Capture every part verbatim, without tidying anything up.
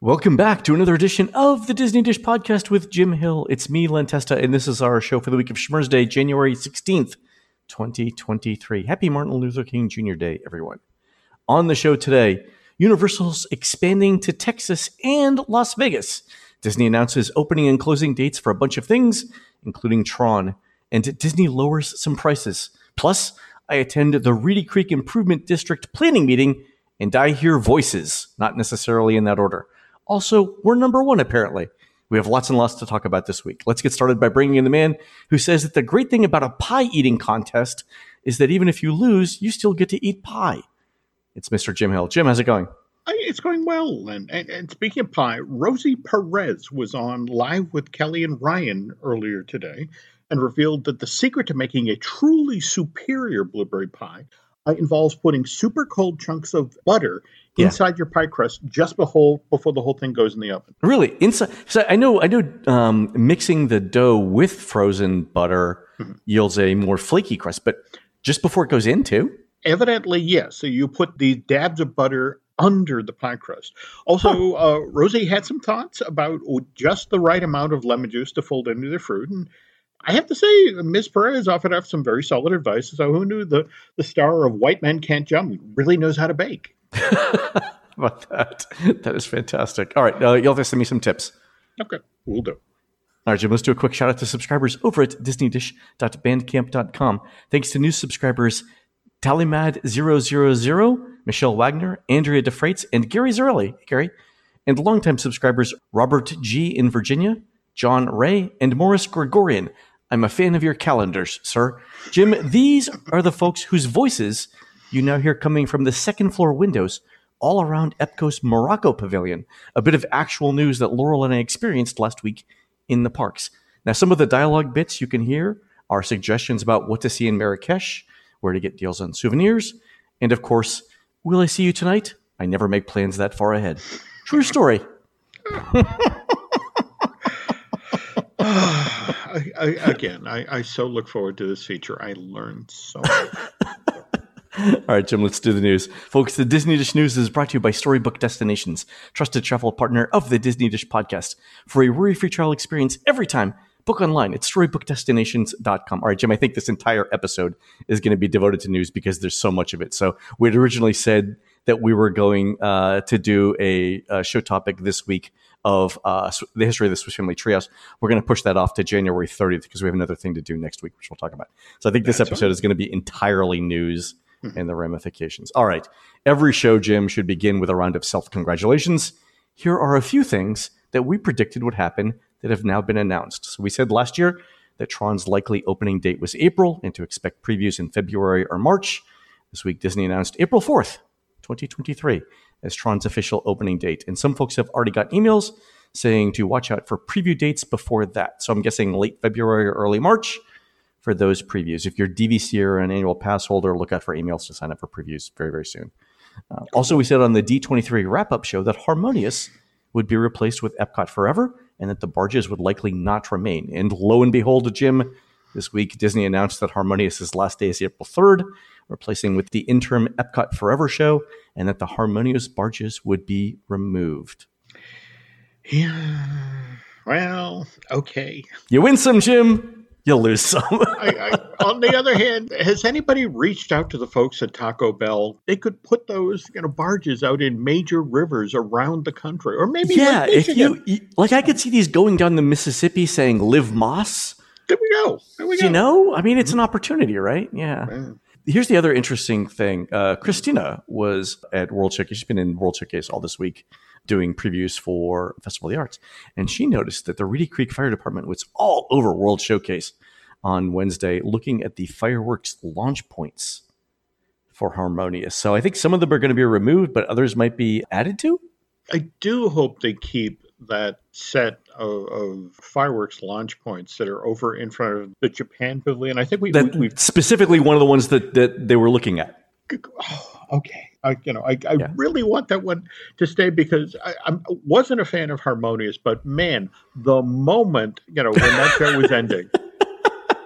Welcome back to another edition of the Disney Dish Podcast with Jim Hill. It's me, Len Testa, and this is our show for the week of Schmurz Day, January sixteenth, twenty twenty-three. Happy Martin Luther King Junior Day, everyone. On the show today, Universal's expanding to Texas and Las Vegas. Disney announces opening and closing dates for a bunch of things, including Tron, and Disney lowers some prices. Plus, I attend the Reedy Creek Improvement District planning meeting, and I hear voices, not necessarily in that order. Also, we're number one, apparently. We have lots and lots to talk about this week. Let's get started by bringing in the man who says that the great thing about a pie eating contest is that even if you lose, you still get to eat pie. It's Mister Jim Hill. Jim, how's it going? It's going well. And, and, and speaking of pie, Rosie Perez was on Live with Kelly and Ryan earlier today and revealed that the secret to making a truly superior blueberry pie uh, involves putting super cold chunks of butter Yeah. inside your pie crust just before before the whole thing goes in the oven. Really? Inside? So I know I know um, mixing the dough with frozen butter mm-hmm. yields a more flaky crust, but just before it goes in too? Evidently, yes. So you put these dabs of butter under the pie crust. Also, huh. uh, Rosie had some thoughts about just the right amount of lemon juice to fold into the fruit. And I have to say, Miz Perez offered up some very solid advice. So who knew the, the star of White Men Can't Jump really knows how to bake? About that. That is fantastic. All right. Uh, you'll have to send me some tips. Okay. We'll do. All right, Jim, let's do a quick shout out to subscribers over at disney dish dot bandcamp dot com. Thanks to new subscribers Tallimad zero zero zero, Michelle Wagner, Andrea DeFreitas, and Gary Zarelli. Hey, Gary. And longtime subscribers Robert G. in Virginia, John Ray, and Morris Gregorian. I'm a fan of your calendars, sir. Jim, these are the folks whose voices you now hear coming from the second floor windows all around Epcot's Morocco Pavilion. A bit of actual news that Laurel and I experienced last week in the parks. Now, some of the dialogue bits you can hear are suggestions about what to see in Marrakesh, where to get deals on souvenirs, and of course, will I see you tonight? I never make plans that far ahead. True story. I, I, again, I, I so look forward to this feature. I learned so much. All right, Jim, let's do the news. Folks, the Disney Dish News is brought to you by Storybook Destinations, trusted travel partner of the Disney Dish Podcast. For a worry-free travel experience every time, book online at storybook destinations dot com. All right, Jim, I think this entire episode is going to be devoted to news because there's so much of it. So we had originally said that we were going uh, to do a, a show topic this week of uh, the history of the Swiss Family Treehouse. We're going to push that off to January thirtieth because we have another thing to do next week, which we'll talk about. So I think this That's episode right. is going to be entirely news and the ramifications. All right. Every show, Jim, should begin with a round of self-congratulations. Here are a few things that we predicted would happen that have now been announced. So we said last year that Tron's likely opening date was April and to expect previews in February or March. This week, Disney announced April fourth, twenty twenty-three as Tron's official opening date. And some folks have already got emails saying to watch out for preview dates before that. So I'm guessing late February or early March for those previews. If you're D V C or an annual pass holder, look out for emails to sign up for previews very, very soon. Uh, also, we said on the D twenty-three wrap-up show that Harmonious would be replaced with Epcot Forever and that the barges would likely not remain. And lo and behold, Jim, this week Disney announced that Harmonious's last day is April third, replacing with the interim Epcot Forever show, and that the Harmonious barges would be removed. Yeah, well, okay. You win some, Jim. You'll lose some. I, I, on the other hand, has anybody reached out to the folks at Taco Bell? They could put those, you know, barges out in major rivers around the country, or maybe yeah. If you, you like, I could see these going down the Mississippi saying "Live Moss." There we go. There we go. You know, I mean, it's an opportunity, right? Yeah. Man. Here's the other interesting thing. Uh, Christina was at World Showcase. She's been in World Showcase all this week, doing previews for Festival of the Arts. And she noticed that the Reedy Creek Fire Department was all over World Showcase on Wednesday, looking at the fireworks launch points for Harmonious. So I think some of them are going to be removed, but others might be added to. I do hope they keep that set of, of fireworks launch points that are over in front of the Japan Pavilion. I think we, that, we we've specifically one of the ones that, that they were looking at. Oh, okay. I, you know, I, I yeah. really want that one to stay because I, I wasn't a fan of Harmonious, but man, the moment, you know, when that show was ending,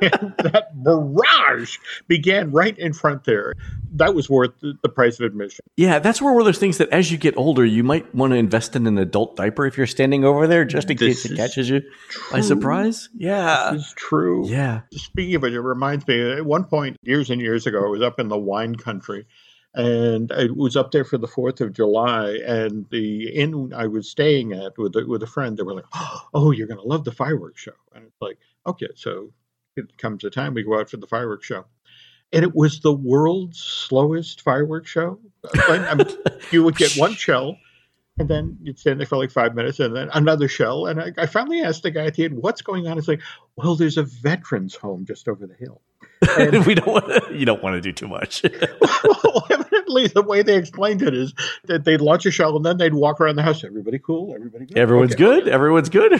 And that barrage began right in front there. That was worth the, the price of admission. Yeah, that's one of those things that as you get older, you might want to invest in an adult diaper if you're standing over there, just in this case it catches you true. by surprise. Yeah. This is true. Yeah. Speaking of it, it reminds me, at one point, years and years ago, I was up in the wine country. And I was up there for the fourth of July, and the inn I was staying at with a, with a friend, they were like, oh, you're going to love the fireworks show. And it's like, okay, so it comes a time we go out for the fireworks show. And it was the world's slowest fireworks show. I mean, you would get one shell, and then you'd stand there for like five minutes, and then another shell. And I, I finally asked the guy at the end, what's going on? It's like, well, there's a veterans home just over the hill. And we don't want to, you don't want to do too much. Well, evidently, the way they explained it is that they'd launch a shell and then they'd walk around the house. Everybody cool? Everybody good? Everyone's okay. good? Everyone's good?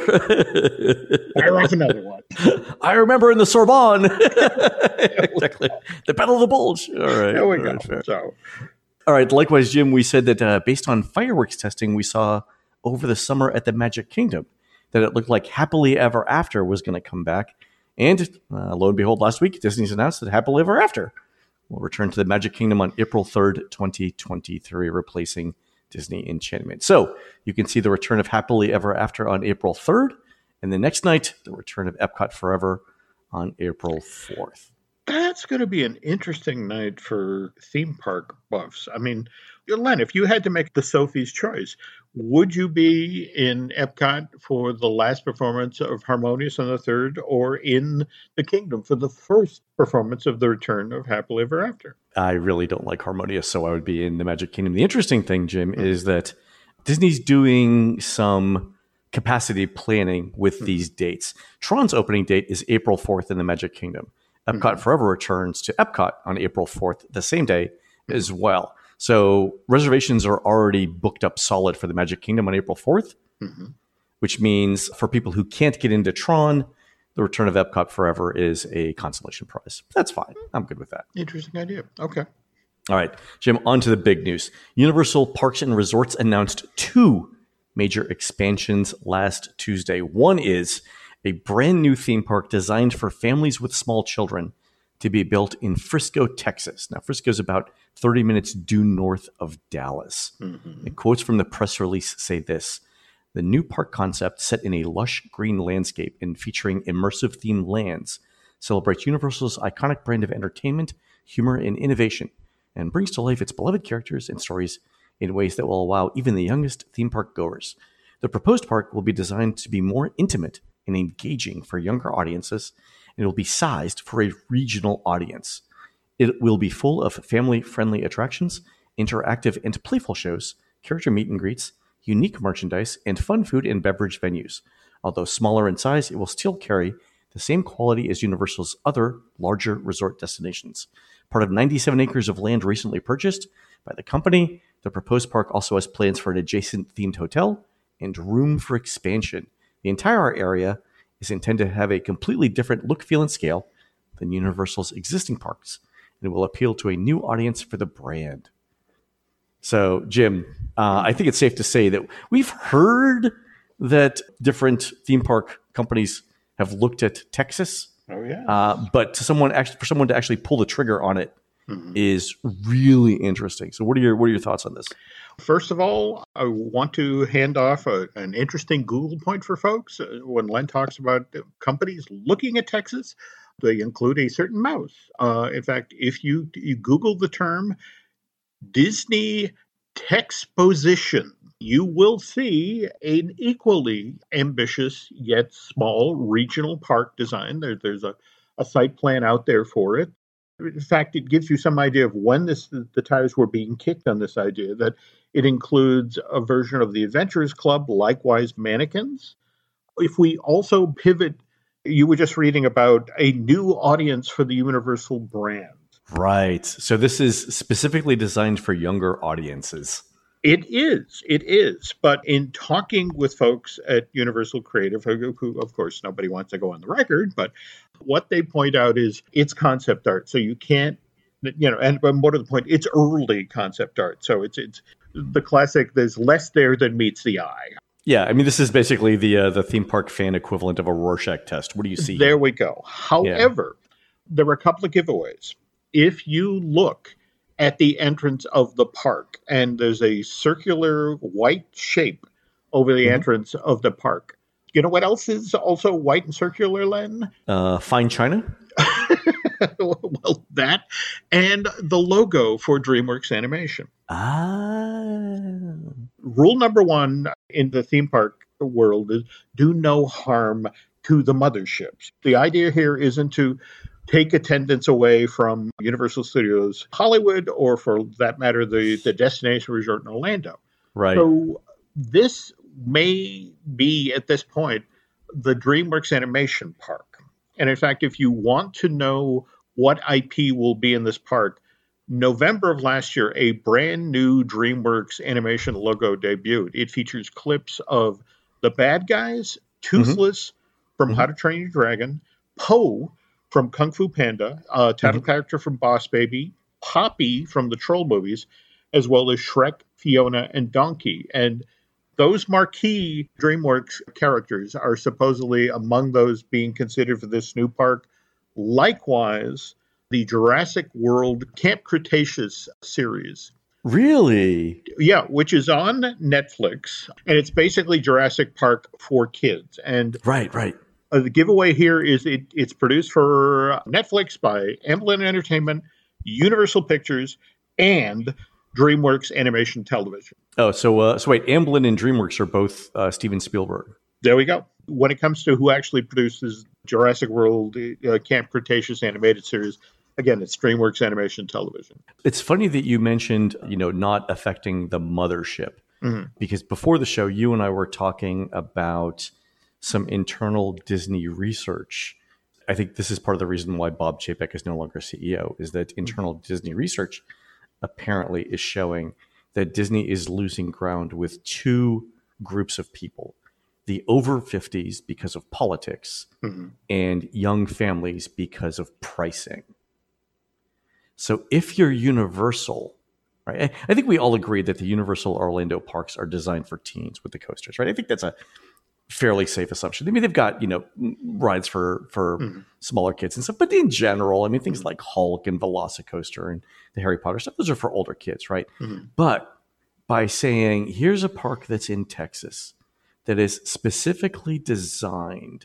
Fire off another one. I remember in the Sorbonne. Exactly. The Battle of the Bulge. All right. There we All go. right, fair. So, All right. Likewise, Jim, we said that uh, based on fireworks testing we saw over the summer at the Magic Kingdom, that it looked like Happily Ever After was going to come back. And uh, lo and behold, last week, Disney's announced that Happily Ever After will return to the Magic Kingdom on April third, twenty twenty-three, replacing Disney Enchantment. So you can see the return of Happily Ever After on April third, and the next night, the return of Epcot Forever on April fourth. That's going to be an interesting night for theme park buffs. I mean, Len, if you had to make the Sophie's choice, would you be in Epcot for the last performance of Harmonious on the third, or in the Kingdom for the first performance of the return of Happily Ever After? I really don't like Harmonious, so I would be in the Magic Kingdom. The interesting thing, Jim, mm-hmm. is that Disney's doing some capacity planning with mm-hmm. these dates. Tron's opening date is April fourth in the Magic Kingdom. Epcot mm-hmm. Forever returns to Epcot on April fourth, the same day mm-hmm. as well. So reservations are already booked up solid for the Magic Kingdom on April fourth, mm-hmm. which means for people who can't get into Tron, the return of Epcot Forever is a consolation prize. That's fine. I'm good with that. Interesting idea. Okay. All right, Jim, on to the big news. Universal Parks and Resorts announced two major expansions last Tuesday. One is a brand new theme park designed for families with small children to be built in Frisco, Texas. Now, Frisco is about thirty minutes due north of Dallas. Mm-hmm. And quotes from the press release say this: the new park concept, set in a lush green landscape and featuring immersive themed lands, celebrates Universal's iconic brand of entertainment, humor, and innovation, and brings to life its beloved characters and stories in ways that will wow even the youngest theme park goers. The proposed park will be designed to be more intimate and engaging for younger audiences, and it will be sized for a regional audience. It will be full of family-friendly attractions, interactive and playful shows, character meet and greets, unique merchandise, and fun food and beverage venues. Although smaller in size, it will still carry the same quality as Universal's other larger resort destinations. Part of ninety-seven acres of land recently purchased by the company, the proposed park also has plans for an adjacent themed hotel and room for expansion. The entire area is intended to have a completely different look, feel, and scale than Universal's existing parks, and it will appeal to a new audience for the brand. So, Jim, uh, I think it's safe to say that we've heard that different theme park companies have looked at Texas. Oh yeah. Uh, but to someone actually, for someone to actually pull the trigger on it mm-hmm. is really interesting. So, what are your what are your thoughts on this? First of all, I want to hand off a, an interesting Google point for folks. Uh, when Len talks about companies looking at Texas, they include a certain mouse. Uh, in fact, if you, you Google the term Disney Texposition, you will see an equally ambitious yet small regional park design. There, there's a, a site plan out there for it. In fact, it gives you some idea of when this, the tires were being kicked on this idea, that it includes a version of the Adventurers Club, likewise mannequins. If we also pivot, you were just reading about a new audience for the Universal brand. Right. So this is specifically designed for younger audiences. It is. It is. But in talking with folks at Universal Creative, who, of course, nobody wants to go on the record, but what they point out is it's concept art. So you can't, you know, and more to the point, it's early concept art. So it's it's the classic, there's less there than meets the eye. Yeah, I mean, this is basically the uh, the theme park fan equivalent of a Rorschach test. What do you see? There here? we go. However, yeah. there were a couple of giveaways. If you look at the entrance of the park, and there's a circular white shape over the mm-hmm. entrance of the park. You know what else is also white and circular, Len? Uh, fine china? Well, that and the logo for DreamWorks Animation. Ah. Rule number one in the theme park world is do no harm to the motherships. The idea here isn't to take attendance away from Universal Studios Hollywood or, for that matter, the, the destination resort in Orlando. Right. So this may be, at this point, the DreamWorks Animation Park. And in fact, if you want to know what I P will be in this park, November of last year, a brand new DreamWorks Animation logo debuted. It features clips of the bad guys, Toothless mm-hmm. from mm-hmm. How to Train Your Dragon, Po from Kung Fu Panda, a title mm-hmm. character from Boss Baby, Poppy from the Troll movies, as well as Shrek, Fiona, and Donkey. And those marquee DreamWorks characters are supposedly among those being considered for this new park. Likewise, the Jurassic World Camp Cretaceous series. Really? Yeah, which is on Netflix. And it's basically Jurassic Park for kids. And Right, right. Uh, the giveaway here is it, it's produced for Netflix by Amblin Entertainment, Universal Pictures, and DreamWorks Animation Television. Oh, so uh, so wait, Amblin and DreamWorks are both uh, Steven Spielberg. There we go. When it comes to who actually produces Jurassic World uh, Camp Cretaceous animated series, again, it's DreamWorks Animation Television. It's funny that you mentioned, you know, not affecting the mothership, mm-hmm. because before the show, you and I were talking about some internal Disney research. I think this is part of the reason why Bob Chapek is no longer C E O, is that internal mm-hmm. Disney research apparently is showing that Disney is losing ground with two groups of people, the over fifties because of politics mm-hmm. and young families because of pricing. So if you're Universal, right, I think we all agree that the Universal Orlando parks are designed for teens with the coasters, right? I think that's a fairly safe assumption. I mean, they've got, you know, rides for, for mm-hmm. smaller kids and stuff, but in general, I mean, things like Hulk and Velocicoaster and the Harry Potter stuff, those are for older kids, right? Mm-hmm. But by saying, here's a park that's in Texas that is specifically designed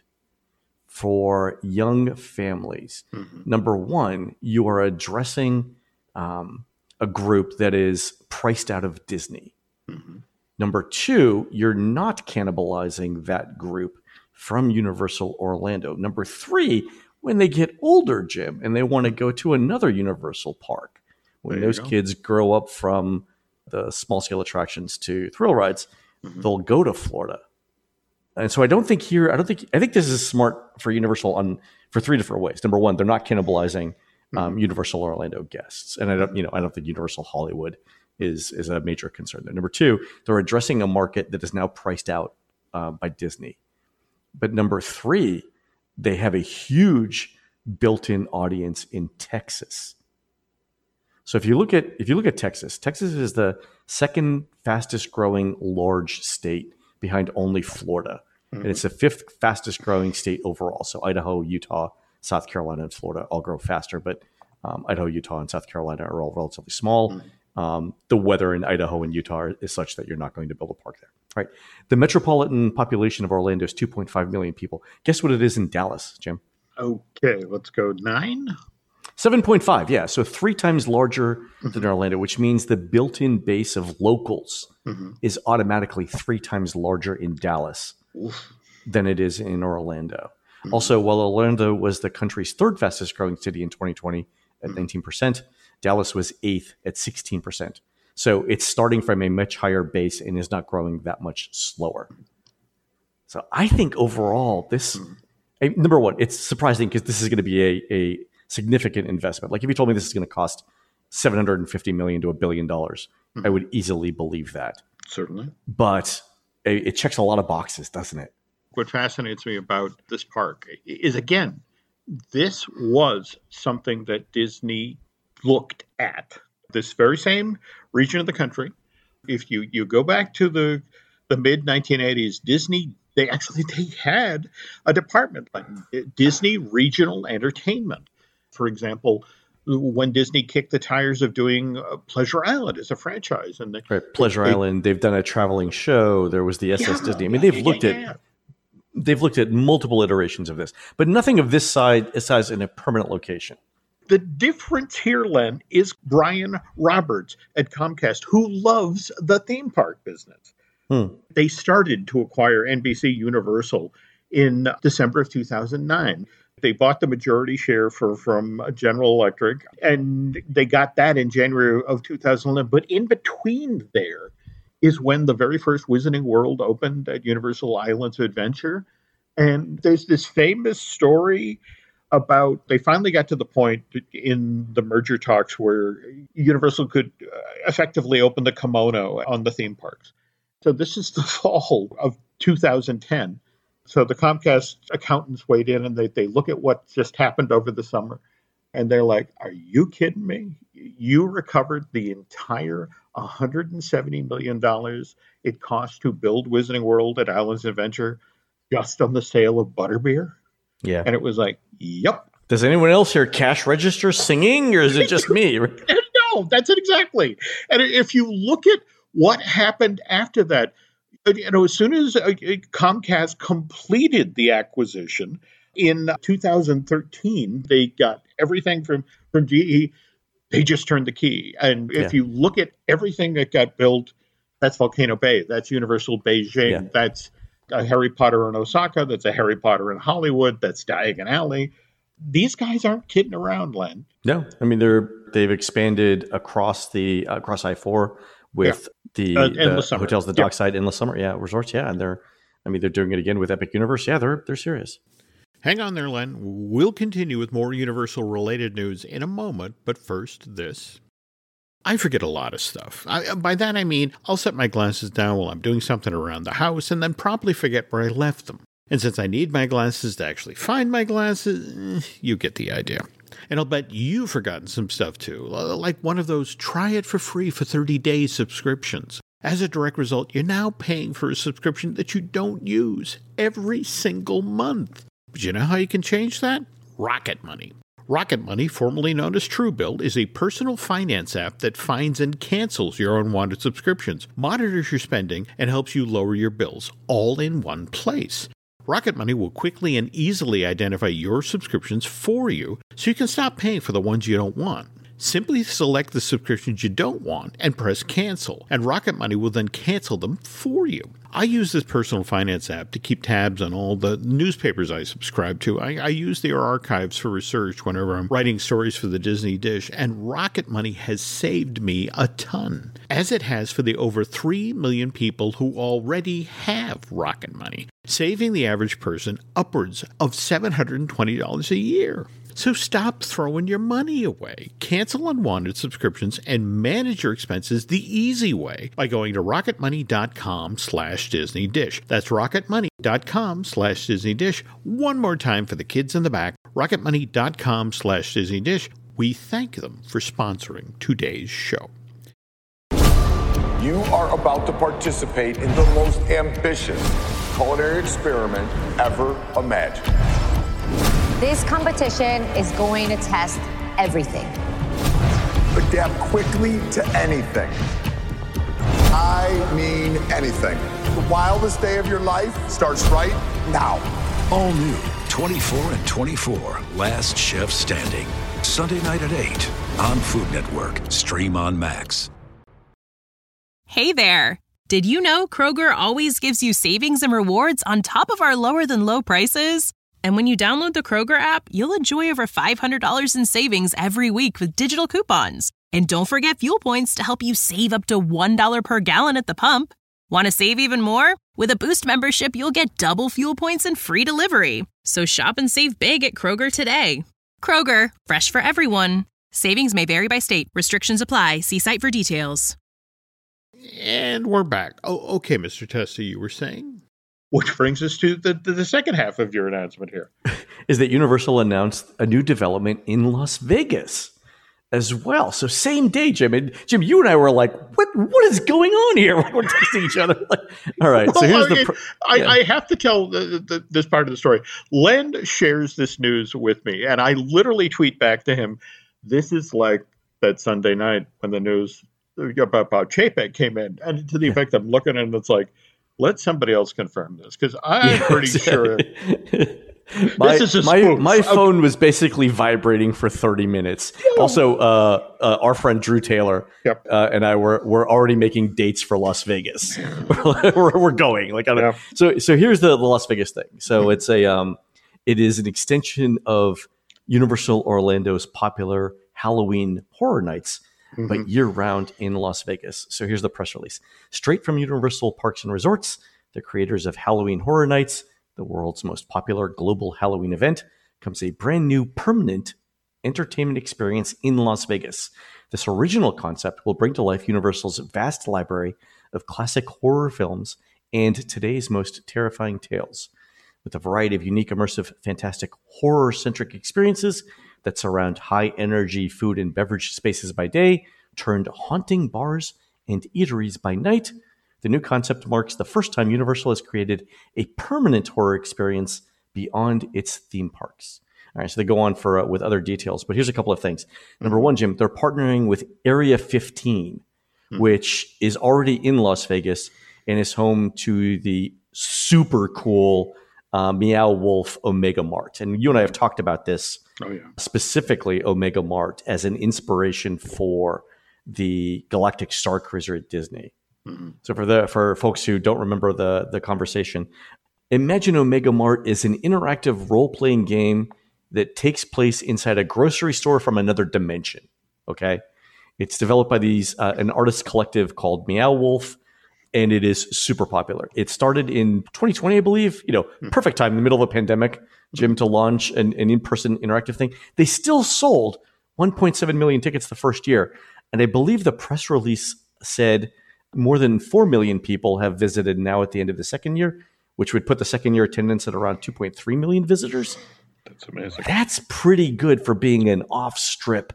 for young families, mm-hmm. number one, you are addressing um, a group that is priced out of Disney. Mm-hmm. Number two, you're not cannibalizing that group from Universal Orlando. Number three, when they get older, Jim, and they want to go to another Universal park, when those kids grow up from the small scale attractions to thrill rides, mm-hmm. they'll go to Florida. And so I don't think here, I don't think, I think this is smart for Universal on for three different ways. Number one, they're not cannibalizing um, mm-hmm. Universal Orlando guests. And I don't, you know, I don't think Universal Hollywood is is a major concern there. Number two, they're addressing a market that is now priced out uh, by Disney. But number three, they have a huge built-in audience in Texas. So if you look at if you look at Texas, Texas is the second fastest growing large state behind only Florida. Mm-hmm. And it's the fifth fastest growing state overall. So Idaho, Utah, South Carolina, and Florida all grow faster, but um, Idaho, Utah, and South Carolina are all relatively small. Mm-hmm. Um, the weather in Idaho and Utah is such that you're not going to build a park there. Right. The metropolitan population of Orlando is two point five million people. Guess what it is in Dallas, Jim? Okay, let's go nine. seven point five, yeah. So three times larger mm-hmm. than Orlando, which means the built-in base of locals mm-hmm. is automatically three times larger in Dallas Oof. than it is in Orlando. Mm-hmm. Also, while Orlando was the country's third fastest growing city in twenty twenty at mm-hmm. nineteen percent, Dallas was eighth at sixteen percent. So it's starting from a much higher base and is not growing that much slower. So I think overall, this, mm-hmm. number one, it's surprising because this is going to be a, a significant investment. Like if you told me this is going to cost seven hundred fifty million dollars to a billion dollars, mm-hmm. I would easily believe that. Certainly. But it, it checks a lot of boxes, doesn't it? What fascinates me about this park is, again, this was something that Disney looked at. This very same region of the country. If you, you go back to the the mid nineteen eighties, Disney, they actually they had a department like Disney Regional Entertainment. For example, when Disney kicked the tires of doing uh, Pleasure Island as a franchise. and they, right, Pleasure they, Island, they've done a traveling show. There was the S S yeah, Disney. I mean, they've yeah, looked yeah, at yeah. they've looked at multiple iterations of this, but nothing of this side size in a permanent location. The difference here, Len, is Brian Roberts at Comcast, who loves the theme park business. Hmm. They started to acquire N B C Universal in December of two thousand nine. They bought the majority share for, from General Electric, and they got that in January of two thousand eleven. But in between there is when the very first Wizarding World opened at Universal Islands of Adventure. And there's this famous story about they finally got to the point in the merger talks where Universal could effectively open the kimono on the theme parks. So this is the fall of two thousand ten. So the Comcast accountants weighed in and they, they look at what just happened over the summer. And they're like, are you kidding me? You recovered the entire one hundred seventy million dollars it cost to build Wizarding World at Islands of Adventure just on the sale of butterbeer? Yeah. And it was like, yep. Does anyone else hear cash register singing, or is it just me? No, that's it exactly. And if you look at what happened after that, you know, as soon as Comcast completed the acquisition in two thousand thirteen, they got everything from, from G E. They just turned the key. And if yeah. you look at everything that got built, that's Volcano Bay, that's Universal Beijing, yeah. that's a Harry Potter in Osaka, that's a Harry Potter in Hollywood, that's Diagon Alley. These guys aren't kidding around, Len. No, I mean they're they've expanded across the uh, across I four with yeah. the, uh, the hotels, the Dockside yeah. Endless Summer, yeah, resorts, yeah, and they're, I mean they're doing it again with Epic Universe, yeah, they're they're serious. Hang on there, Len. We'll continue with more Universal related news in a moment, but first this. I forget a lot of stuff. I, by that I mean, I'll set my glasses down while I'm doing something around the house and then promptly forget where I left them. And since I need my glasses to actually find my glasses, eh, you get the idea. And I'll bet you've forgotten some stuff too, like one of those try it for free for thirty days subscriptions. As a direct result, you're now paying for a subscription that you don't use every single month. But you know how you can change that? Rocket Money. Rocket Money, formerly known as Truebill, is a personal finance app that finds and cancels your unwanted subscriptions, monitors your spending, and helps you lower your bills, all in one place. Rocket Money will quickly and easily identify your subscriptions for you so you can stop paying for the ones you don't want. Simply select the subscriptions you don't want and press cancel, and Rocket Money will then cancel them for you. I use this personal finance app to keep tabs on all the newspapers I subscribe to. I, I use their archives for research whenever I'm writing stories for the Disney Dish, and Rocket Money has saved me a ton, as it has for the over three million people who already have Rocket Money, saving the average person upwards of seven hundred twenty dollars a year. So stop throwing your money away. Cancel unwanted subscriptions and manage your expenses the easy way by going to rocketmoney.com slash Disney Dish. That's rocketmoney.com slash Disney Dish. One more time for the kids in the back, rocketmoney.com slash Disney Dish. We thank them for sponsoring today's show. You are about to participate in the most ambitious culinary experiment ever imagined. This competition is going to test everything. Adapt quickly to anything. I mean anything. The wildest day of your life starts right now. All new, twenty-four and twenty-four, Last Chef Standing. Sunday night at eight on Food Network. Stream on Max. Hey there. Did you know Kroger always gives you savings and rewards on top of our lower than low prices? And when you download the Kroger app, you'll enjoy over five hundred dollars in savings every week with digital coupons. And don't forget fuel points to help you save up to one dollar per gallon at the pump. Want to save even more? With a Boost membership, you'll get double fuel points and free delivery. So shop and save big at Kroger today. Kroger, fresh for everyone. Savings may vary by state. Restrictions apply. See site for details. And we're back. Oh, okay, Mister Testa, you were saying? Which brings us to the, the, the second half of your announcement here. Is that Universal announced a new development in Las Vegas. as well. So same day, Jim. And Jim, you and I were like, what What is going on here? We're texting each other. Like, all right. Well, so here's I, the. Pr- I, yeah. I have to tell the, the, this part of the story. Len shares this news with me, and I literally tweet back to him, this is like that Sunday night when the news about, about Chapek came in. And to the effect I'm looking at it, and it's like, let somebody else confirm this, because I'm Yeah, pretty exactly. sure my, this is a my, spoof. my Okay. phone was basically vibrating for thirty minutes. Also, uh, uh, our friend Drew Taylor Yep. uh, and I were were already making dates for Las Vegas. we're, we're going like I don't, Yeah. so. So here's the, the Las Vegas thing. So it's a um, it is an extension of Universal Orlando's popular Halloween Horror Nights, Mm-hmm. but year round in Las Vegas. So here's the press release. Straight from Universal Parks and Resorts, the creators of Halloween Horror Nights, the world's most popular global Halloween event, comes a brand new permanent entertainment experience in Las Vegas. This original concept will bring to life Universal's vast library of classic horror films and today's most terrifying tales. With a variety of unique, immersive, fantastic, horror-centric experiences that surround high-energy food and beverage spaces by day, turned haunting bars and eateries by night, the new concept marks the first time Universal has created a permanent horror experience beyond its theme parks. All right, so they go on for uh, with other details, but here's a couple of things. Number one, Jim, they're partnering with Area fifteen, hmm. which is already in Las Vegas and is home to the super cool uh, Meow Wolf Omega Mart. And you and I have talked about this, oh, yeah. specifically Omega Mart as an inspiration for the Galactic Star Cruiser at Disney. Mm-hmm. So for the for folks who don't remember the the conversation, imagine Omega Mart is an interactive role-playing game that takes place inside a grocery store from another dimension. Okay, it's developed by these uh, an artist collective called Meow Wolf, and it is super popular. It started in twenty twenty, I believe. You know, mm-hmm. perfect time in the middle of a pandemic, Jim, to launch an, an in-person interactive thing. They still sold one point seven million tickets the first year, and I believe the press release said more than four million people have visited now at the end of the second year, which would put the second year attendance at around two point three million visitors. That's amazing. That's pretty good for being an off-strip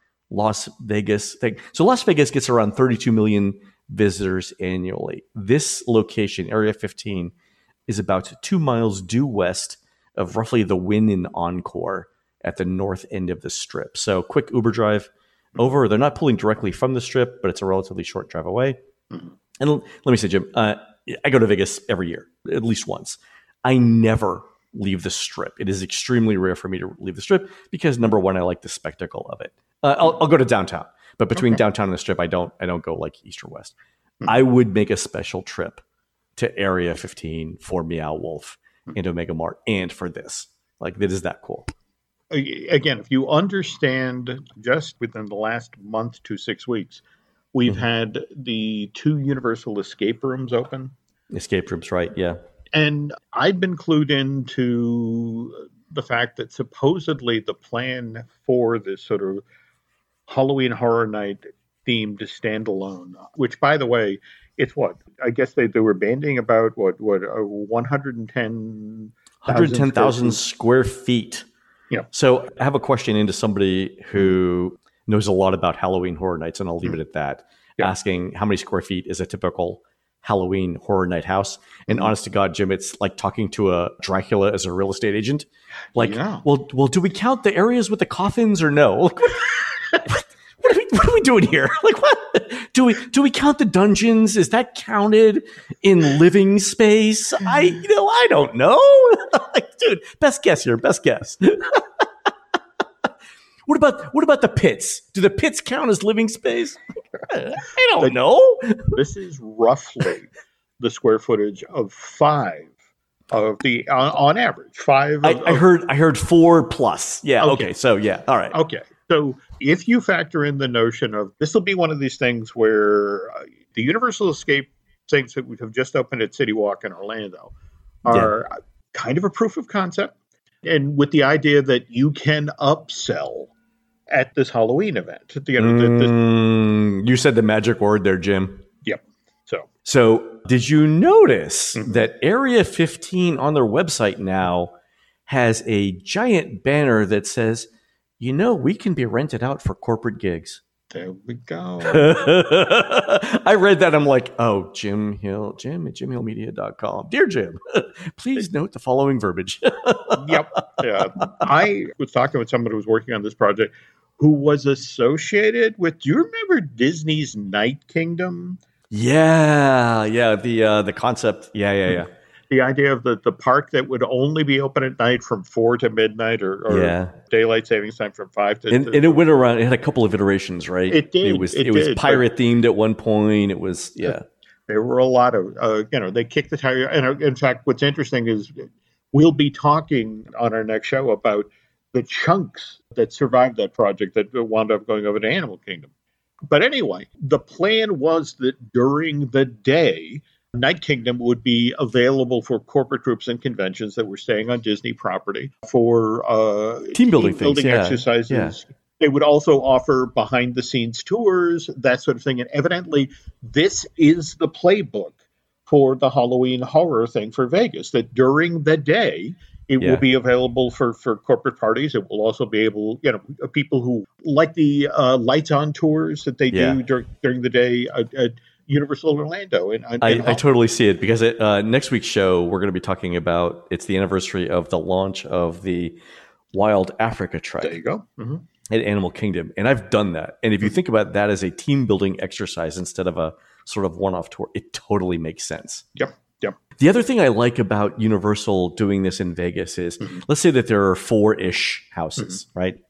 Las Vegas thing. So Las Vegas gets around thirty-two million visitors annually. This location, Area fifteen, is about two miles due west of roughly the Wynn and Encore at the north end of the Strip. So quick Uber drive over. They're not pulling directly from the Strip, but it's a relatively short drive away. Mm-hmm. And l- let me say, Jim, uh, I go to Vegas every year, at least once. I never leave the Strip. It is extremely rare for me to leave the Strip because, number one, I like the spectacle of it. Uh, I'll, I'll go to downtown, but between okay. downtown and the Strip, I don't I don't go like east or west. Mm-hmm. I would make a special trip to Area fifteen for Meow Wolf mm-hmm. and Omega Mart and for this. Like, it is that cool. Again, if you understand, just within the last month to six weeks, we've mm-hmm. had the two Universal escape rooms open. Escape rooms, right? Yeah. And I've been clued into the fact that supposedly the plan for this sort of Halloween Horror Night themed standalone, which, by the way, it's what? I guess they, they were banding about, what, what, uh, one hundred ten thousand square feet. Yeah. So I have a question into somebody who knows a lot about Halloween Horror Nights, and I'll leave mm-hmm. it at that, yeah. asking how many square feet is a typical Halloween Horror Night house. And mm-hmm. honest to God, Jim, it's like talking to a Dracula as a real estate agent. Like, yeah. well, well, do we count the areas with the coffins or no? Like, what, what, what, are we, what are we doing here? Like, what? Do we do we count the dungeons? Is that counted in living space? I, you know, I don't know. Like, dude, best guess here. Best guess. What about what about the pits? Do the pits count as living space? I don't like, know. This is roughly the square footage of five of the on, on average five. Of, I, I of, heard I heard four plus. Yeah. Okay. okay. So yeah. All right. Okay. So if you factor in the notion of this will be one of these things where uh, the Universal Escape things that we have just opened at City Walk in Orlando are yeah. kind of a proof of concept, and with the idea that you can upsell at this Halloween event. You know, mm, this, you said the magic word there, Jim. Yep. So, so did you notice mm-hmm. that Area fifteen on their website now has a giant banner that says you know, we can be rented out for corporate gigs. There we go. I read that. I'm like, oh, Jim Hill, Jim at jim hill media dot com. Dear Jim, please note the following verbiage. Yep. Yeah. I was talking with someone who was working on this project who was associated with, do you remember Disney's Night Kingdom? Yeah. Yeah. The uh, the concept. Yeah. Yeah. Yeah. The idea of the, the park that would only be open at night from four to midnight or, or yeah. daylight savings time from five to... And, to, and it went around, it had a couple of iterations, right? It did. It was, it it was did, pirate themed at one point. It was, yeah. There were a lot of, uh, you know, they kicked the tire. And uh, in fact, what's interesting is we'll be talking on our next show about the chunks that survived that project that wound up going over to Animal Kingdom. But anyway, the plan was that during the day, Night Kingdom would be available for corporate groups and conventions that were staying on Disney property for uh, team building, team building things, yeah. exercises. Yeah. They would also offer behind the scenes tours, that sort of thing. And evidently, this is the playbook for the Halloween horror thing for Vegas, that during the day, it yeah. will be available for, for corporate parties. It will also be able, you know, people who like the uh, lights on tours that they yeah. do dur- during the day at, at Universal Orlando. And, and I, I totally see it because it, uh, next week's show, we're going to be talking about, it's the anniversary of the launch of the Wild Africa Trek. There you go. Mm-hmm. At Animal Kingdom. And I've done that. And if you think about that as a team building exercise instead of a sort of one-off tour, it totally makes sense. Yep. Yep. The other thing I like about Universal doing this in Vegas is, mm-hmm. let's say that there are four-ish houses, mm-hmm. right?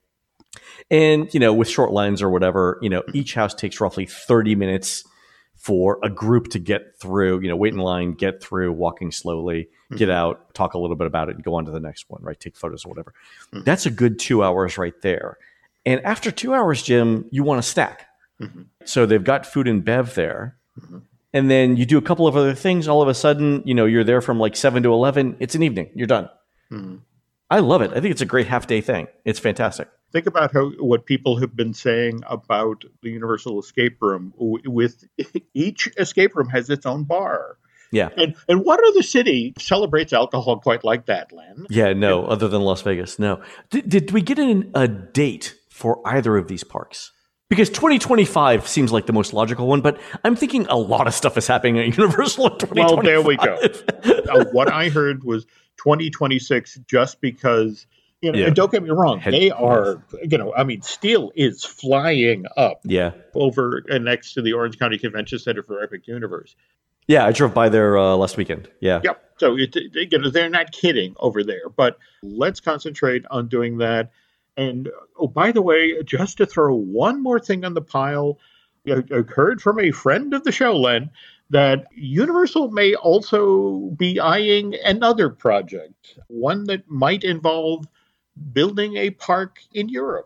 And, you know, with short lines or whatever, you know, each house takes roughly thirty minutes for a group to get through, you know, wait in line, get through, walking slowly, mm-hmm. get out, talk a little bit about it, and go on to the next one, right? Take photos or whatever. Mm-hmm. That's a good two hours right there. And after two hours, Jim, you want to snack. Mm-hmm. So they've got food and bev there. Mm-hmm. And then you do a couple of other things. All of a sudden, you know, you're there from like seven to eleven. It's an evening. You're done. Mm-hmm. I love it. I think it's a great half day thing. It's fantastic. Think about how what people have been saying about the Universal Escape Room. With each escape room has its own bar. Yeah. And and what other city celebrates alcohol quite like that, Len? Yeah, no, and, other than Las Vegas, no. Did, did we get in a date for either of these parks? Because twenty twenty-five seems like the most logical one, but I'm thinking a lot of stuff is happening at Universal in twenty twenty-five. Well, there we go. uh, what I heard was twenty twenty-six just because, you know, yeah. and don't get me wrong, Head, they are, you know, I mean, steel is flying up yeah. over and next to the Orange County Convention Center for Epic Universe. Yeah, I drove by there uh, last weekend. Yeah. Yep. So, it, you know, they're not kidding over there, but let's concentrate on doing that. And, oh, by the way, just to throw one more thing on the pile, I heard from a friend of the show, Len, that Universal may also be eyeing another project, one that might involve building a park in Europe.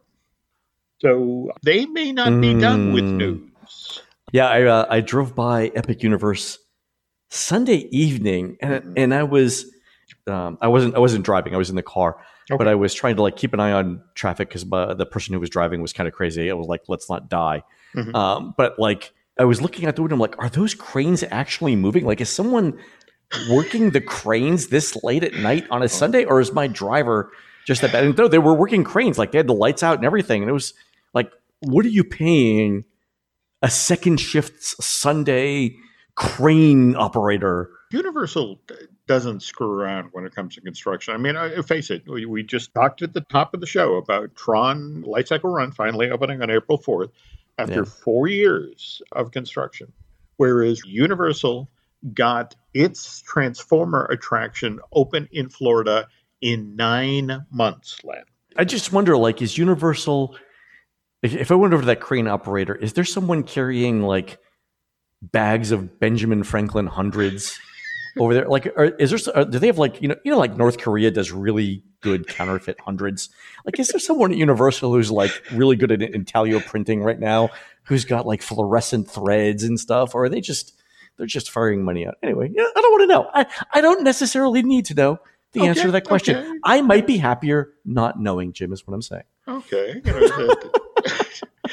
So they may not mm. be done with news. Yeah, I uh, I drove by Epic Universe Sunday evening, and mm-hmm. and I was um, I wasn't I wasn't driving. I was in the car. Okay. But I was trying to like keep an eye on traffic because the person who was driving was kind of crazy. I was like, let's not die. Mm-hmm. Um, but like, I was looking out the window. I'm like, are those cranes actually moving? Like, is someone working the cranes this late at night on a Sunday, or is my driver just that bad? And no, they were working cranes. Like they had the lights out and everything. And it was like, what are you paying a second shift Sunday crane operator? Universal doesn't screw around when it comes to construction. I mean, I, face it, we, we just talked at the top of the show about Tron Light Cycle Run finally opening on April fourth after yeah. four years of construction, whereas Universal got its Transformer attraction open in Florida in nine months, Len. I just wonder, like, is Universal, if I went over to that crane operator, is there someone carrying, like, bags of Benjamin Franklin hundreds over there? Like, are, is there? Are, do they have like you know you know like North Korea does really good counterfeit hundreds? Like, is there someone at Universal who's like really good at intaglio printing right now, who's got like fluorescent threads and stuff, or are they just they're just firing money out? Anyway, yeah, I don't want to know. I I don't necessarily need to know the okay, answer to that question. Okay. I might be happier not knowing, Jim, is what I'm saying. Okay.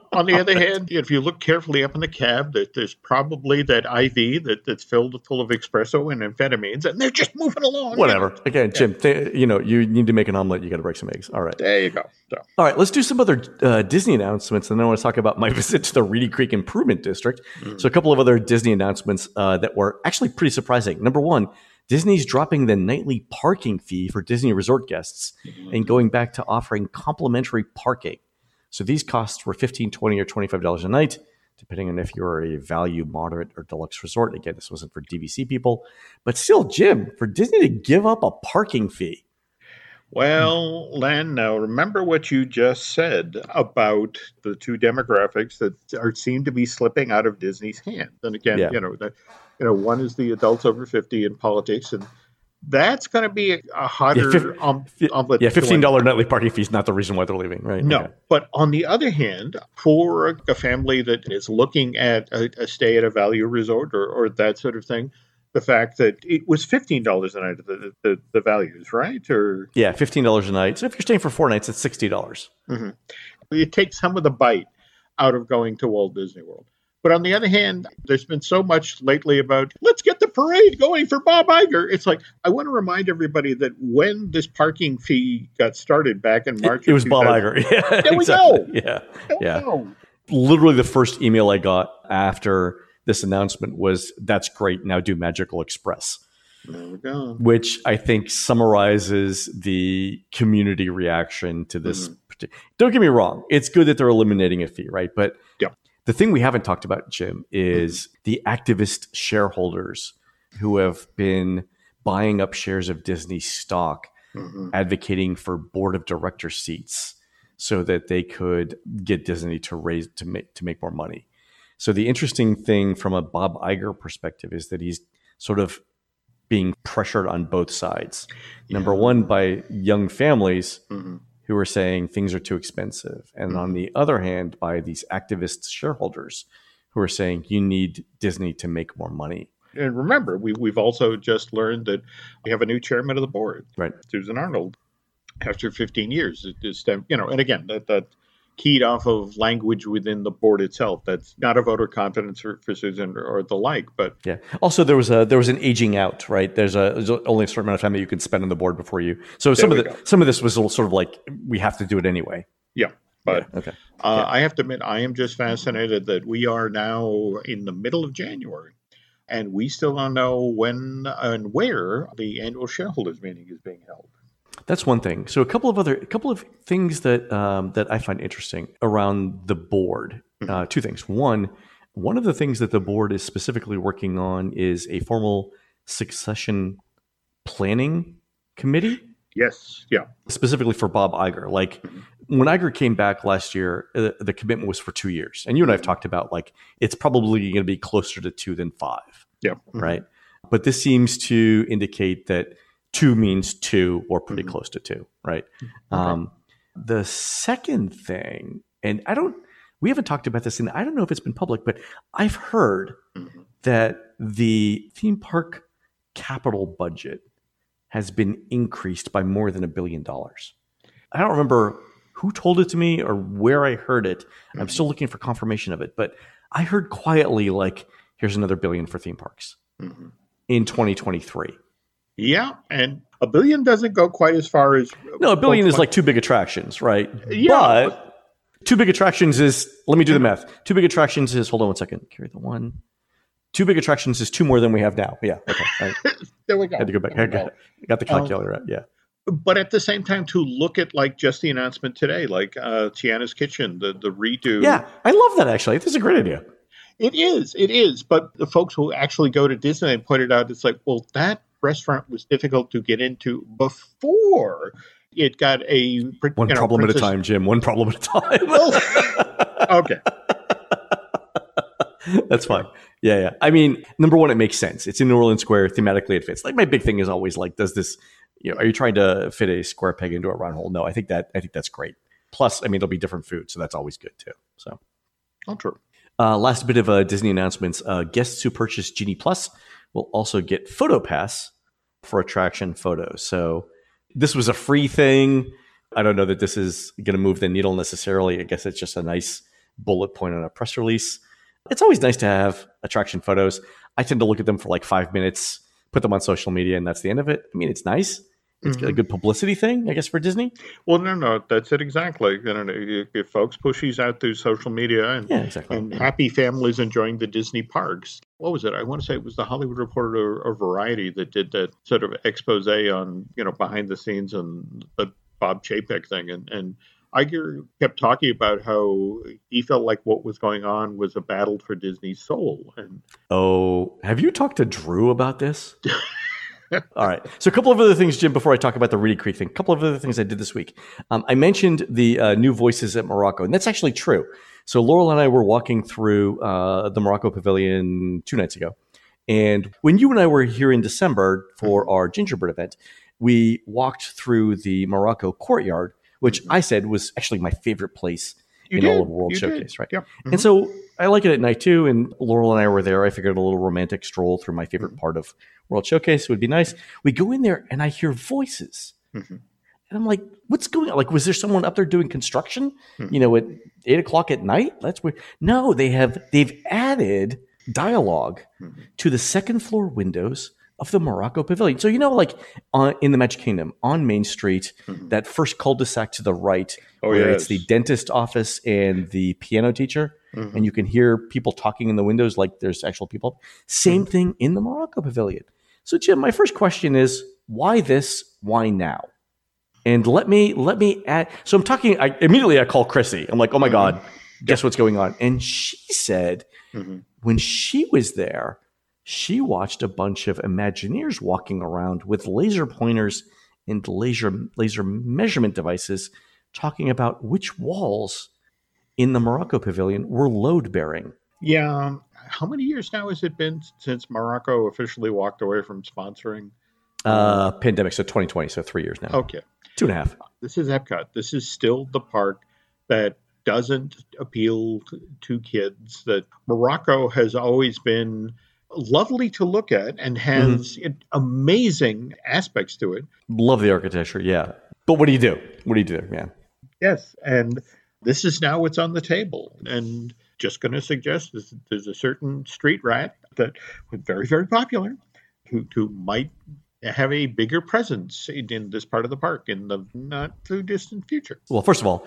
On the other hand, if you look carefully up in the cab, that there's probably that I V that, that's filled full of espresso and amphetamines, and they're just moving along. Whatever. Again, Jim, th- you know, you need to make an omelet. You got to break some eggs. All right. There you go. So. All right. Let's do some other uh, Disney announcements, and then I want to talk about my visit to the Reedy Creek Improvement District. Mm. So a couple of other Disney announcements uh, that were actually pretty surprising. Number one, Disney's dropping the nightly parking fee for Disney resort guests mm-hmm. and going back to offering complimentary parking. So these costs were fifteen dollars, twenty dollars, or twenty-five dollars a night, depending on if you're a value, moderate, or deluxe resort. Again, this wasn't for D V C people. But still, Jim, for Disney to give up a parking fee. Well, Len, now remember what you just said about the two demographics that are seem to be slipping out of Disney's hand. And again, yeah. you know, the, you know, one is the adults over fifty in politics, and that's going to be a, a hotter yeah, fif- um, omelet. Yeah, fifteen dollars nightly parking fee is not the reason why they're leaving, right? No, okay. But on the other hand, for a family that is looking at a, a stay at a value resort or, or that sort of thing, the fact that it was fifteen dollars a night, the, the, the values, right? Or Yeah, fifteen dollars a night. So if you're staying for four nights, it's sixty dollars. Mm-hmm. It takes some of the bite out of going to Walt Disney World. But on the other hand, there's been so much lately about, let's get the parade going for Bob Iger. It's like, I want to remind everybody that when this parking fee got started back in March. It, it was Bob Iger. Yeah, there exactly. we go. Yeah. There yeah. we go. Literally the first email I got after this announcement was, that's great. Now do Magical Express. There we go. Which I think summarizes the community reaction to this. Mm-hmm. Don't get me wrong. It's good that they're eliminating a fee, right? But yeah. The thing we haven't talked about, Jim, is mm-hmm. the activist shareholders who have been buying up shares of Disney stock, mm-hmm. advocating for board of director seats so that they could get Disney to raise to make to make more money. So the interesting thing from a Bob Iger perspective is that he's sort of being pressured on both sides. Yeah. Number one, by young families. Mm-hmm. who are saying things are too expensive. And mm-hmm. on the other hand, by these activist shareholders who are saying you need Disney to make more money. And remember, we, we've also just learned that we have a new chairman of the board, right? Susan Arnold, after fifteen years. It is, you know, and again, that, that keyed off of language within the board itself. That's not a vote of confidence for, for Susan or, or the like. But yeah, also there was a there was an aging out, right? There's a there's only a certain amount of time that you can spend on the board before you. So some of the go. some of this was sort of like we have to do it anyway. Yeah, but yeah, okay. Uh, yeah. I have to admit, I am just fascinated that we are now in the middle of January, and we still don't know when and where the annual shareholders meeting is being held. That's one thing. So a couple of other, a couple of things that um, that I find interesting around the board. Mm-hmm. Uh, two things. One, one of the things that the board is specifically working on is a formal succession planning committee. Yes. Yeah. Specifically for Bob Iger. Like mm-hmm. when Iger came back last year, uh, the commitment was for two years, and you and I have talked about like it's probably going to be closer to two than five. Yeah. Mm-hmm. Right. But this seems to indicate that two means two or pretty mm-hmm. close to two, right? Okay. Um, the second thing, and I don't, we haven't talked about this, and I don't know if it's been public, but I've heard mm-hmm. that the theme park capital budget has been increased by more than a billion dollars. I don't remember who told it to me or where I heard it. Mm-hmm. I'm still looking for confirmation of it, but I heard quietly like, here's another billion for theme parks mm-hmm. in twenty twenty-three. Yeah, and a billion doesn't go quite as far as... No, a billion is like two big attractions, right? Yeah. But two big attractions is, let me do the math. Two big attractions is, hold on one second, carry the one. Two big attractions is two more than we have now. Yeah, okay. Right. There we go. I had to go back. I got, got the calculator um, out, yeah. But at the same time, to look at like just the announcement today, like uh, Tiana's Kitchen, the, the redo. Yeah, I love that actually. This is a great idea. It is, it is. But the folks who actually go to Disney pointed out, it's like, well, that restaurant was difficult to get into before it got a one you know, problem princess. at a time, Jim. One problem at a time. Okay, that's fine. Yeah, yeah. I mean, number one, it makes sense. It's in New Orleans Square. Thematically, it fits. Like my big thing is always like, does this? You know, are you trying to fit a square peg into a round hole? No, I think that I think that's great. Plus, I mean, there'll be different food, so that's always good too. So, oh, true. Uh, last bit of uh, Disney announcements: uh, guests who purchase Genie Plus will also get PhotoPass for attraction photos. So this was a free thing. I don't know that this is going to move the needle necessarily. I guess it's just a nice bullet point on a press release. It's always nice to have attraction photos. I tend to look at them for like five minutes, put them on social media, and that's the end of it. I mean, it's nice. It's mm-hmm. a good publicity thing, I guess, for Disney. Well, no, no, that's it exactly. You know, if folks push these out through social media and, yeah, exactly. and happy families enjoying the Disney parks. What was it? I want to say it was the Hollywood Reporter or, or Variety that did that sort of expose on, you know, behind the scenes and the Bob Chapek thing. And, and Iger kept talking about how he felt like what was going on was a battle for Disney's soul. And oh, have you talked to Drew about this? All right. So a couple of other things, Jim, before I talk about the Reedy Creek thing. A couple of other things I did this week. Um, I mentioned the uh, new voices at Morocco, and that's actually true. So Laurel and I were walking through uh, the Morocco Pavilion two nights ago. And when you and I were here in December for our Gingerbread event, we walked through the Morocco courtyard, which I said was actually my favorite place you in did. all of World you Showcase, did. right? Yep. Mm-hmm. And so I like it at night too. And Laurel and I were there. I figured a little romantic stroll through my favorite mm-hmm. part of World Showcase would be nice. We go in there and I hear voices. Mm-hmm. And I'm like, what's going on? Like, was there someone up there doing construction, mm-hmm. you know, at eight o'clock at night? That's weird. No, they have, they've added dialogue mm-hmm. to the second floor windows of the Morocco Pavilion. So, you know, like on, in the Magic Kingdom on Main Street, mm-hmm. that first cul-de-sac to the right, oh, where yes. it's the dentist office and the piano teacher, mm-hmm. and you can hear people talking in the windows like there's actual people. Same mm-hmm. thing in the Morocco Pavilion. So, Jim, my first question is, why this? Why now? And let me let me add. So I'm talking. I, immediately, I call Chrissy. I'm like, "Oh my mm-hmm. God, guess what's going on?" And she said, mm-hmm. when she was there, she watched a bunch of Imagineers walking around with laser pointers and laser laser measurement devices, talking about which walls in the Morocco Pavilion were load bearing. Yeah. How many years now has it been since Morocco officially walked away from sponsoring? Uh, pandemic, so twenty twenty, so three years now. Okay. Two and a half. This is Epcot. This is still the park that doesn't appeal to kids. That Morocco has always been lovely to look at and has mm-hmm. amazing aspects to it. Love the architecture, yeah. But what do you do? What do you do, man? Yes, and this is now what's on the table. And just going to suggest there's, there's a certain street rat that was very, very popular who, who might have a bigger presence in, in this part of the park in the not too distant future. Well, first of all,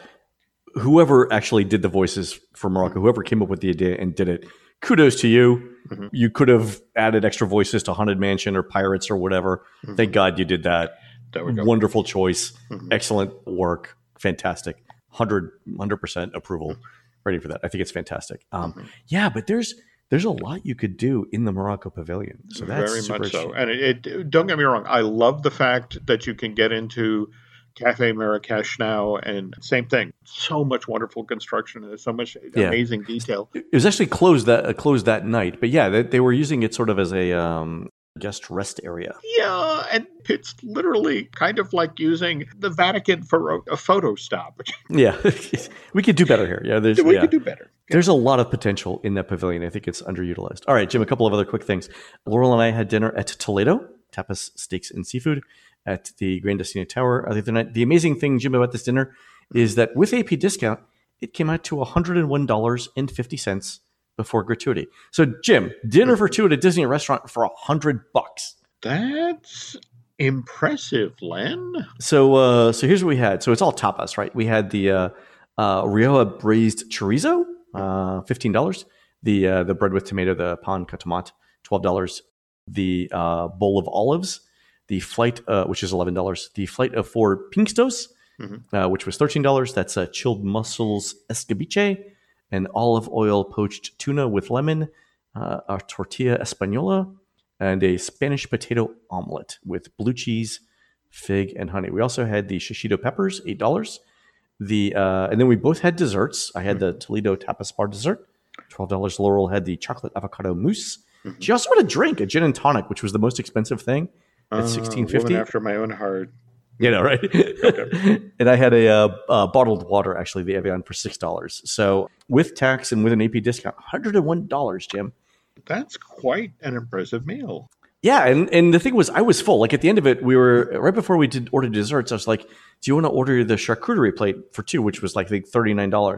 whoever actually did the voices for Morocco, whoever came up with the idea and did it, kudos to you. Mm-hmm. You could have added extra voices to Haunted Mansion or Pirates or whatever. Mm-hmm. Thank God you did that. There we go. Wonderful choice. Mm-hmm. Excellent work. Fantastic. one hundred percent approval. Mm-hmm. Ready for that. I think it's fantastic. Um, mm-hmm. Yeah, but there's there's a lot you could do in the Morocco Pavilion. So that's very super much so. And it, it, don't get me wrong. I love the fact that you can get into Cafe Marrakesh now, and same thing. So much wonderful construction and so much yeah. amazing detail. It was actually closed that uh, closed that night, but yeah, they, they were using it sort of as a um, guest rest area. Yeah, and it's literally kind of like using the Vatican for a, a photo stop. Yeah, we could do better here. Yeah, there's, we yeah. could do better. Yeah. There's a lot of potential in that pavilion. I think it's underutilized. All right, Jim, a couple of other quick things. Laurel and I had dinner at Toledo, tapas, steaks, and seafood at the Grand Destino Tower the other night. The amazing thing, Jim, about this dinner is that with A P discount, it came out to one hundred one dollars and fifty cents before gratuity. So, Jim, dinner for two at a Disney restaurant for one hundred bucks. That's impressive, Len. So, uh, so here's what we had. So it's all tapas, right? We had the uh, uh, Rioja braised chorizo, uh, fifteen dollars. The uh, the bread with tomato, the pan con tomate, twelve dollars. The uh, bowl of olives. The flight, uh, which is eleven dollars. The flight of four pinkstos, mm-hmm. uh, which was thirteen dollars. That's uh, chilled mussels escabeche, and olive oil poached tuna with lemon, uh, a tortilla española, and a Spanish potato omelet with blue cheese, fig, and honey. We also had the shishito peppers, eight dollars. The uh, and then we both had desserts. I had mm-hmm. the Toledo tapas bar dessert, twelve dollars. Laurel had the chocolate avocado mousse. Mm-hmm. She also had a drink, a gin and tonic, which was the most expensive thing. At sixteen fifty. Uh, after my own heart. You know, right? Okay. And I had a uh, uh, bottled water, actually, the Evian, for six dollars. So with tax and with an A P discount, one hundred one dollars, Jim. That's quite an impressive meal. Yeah, and, and the thing was, I was full. Like at the end of it, we were, right before we did order desserts, I was like, do you want to order the charcuterie plate for two, which was like, I think thirty-nine dollars.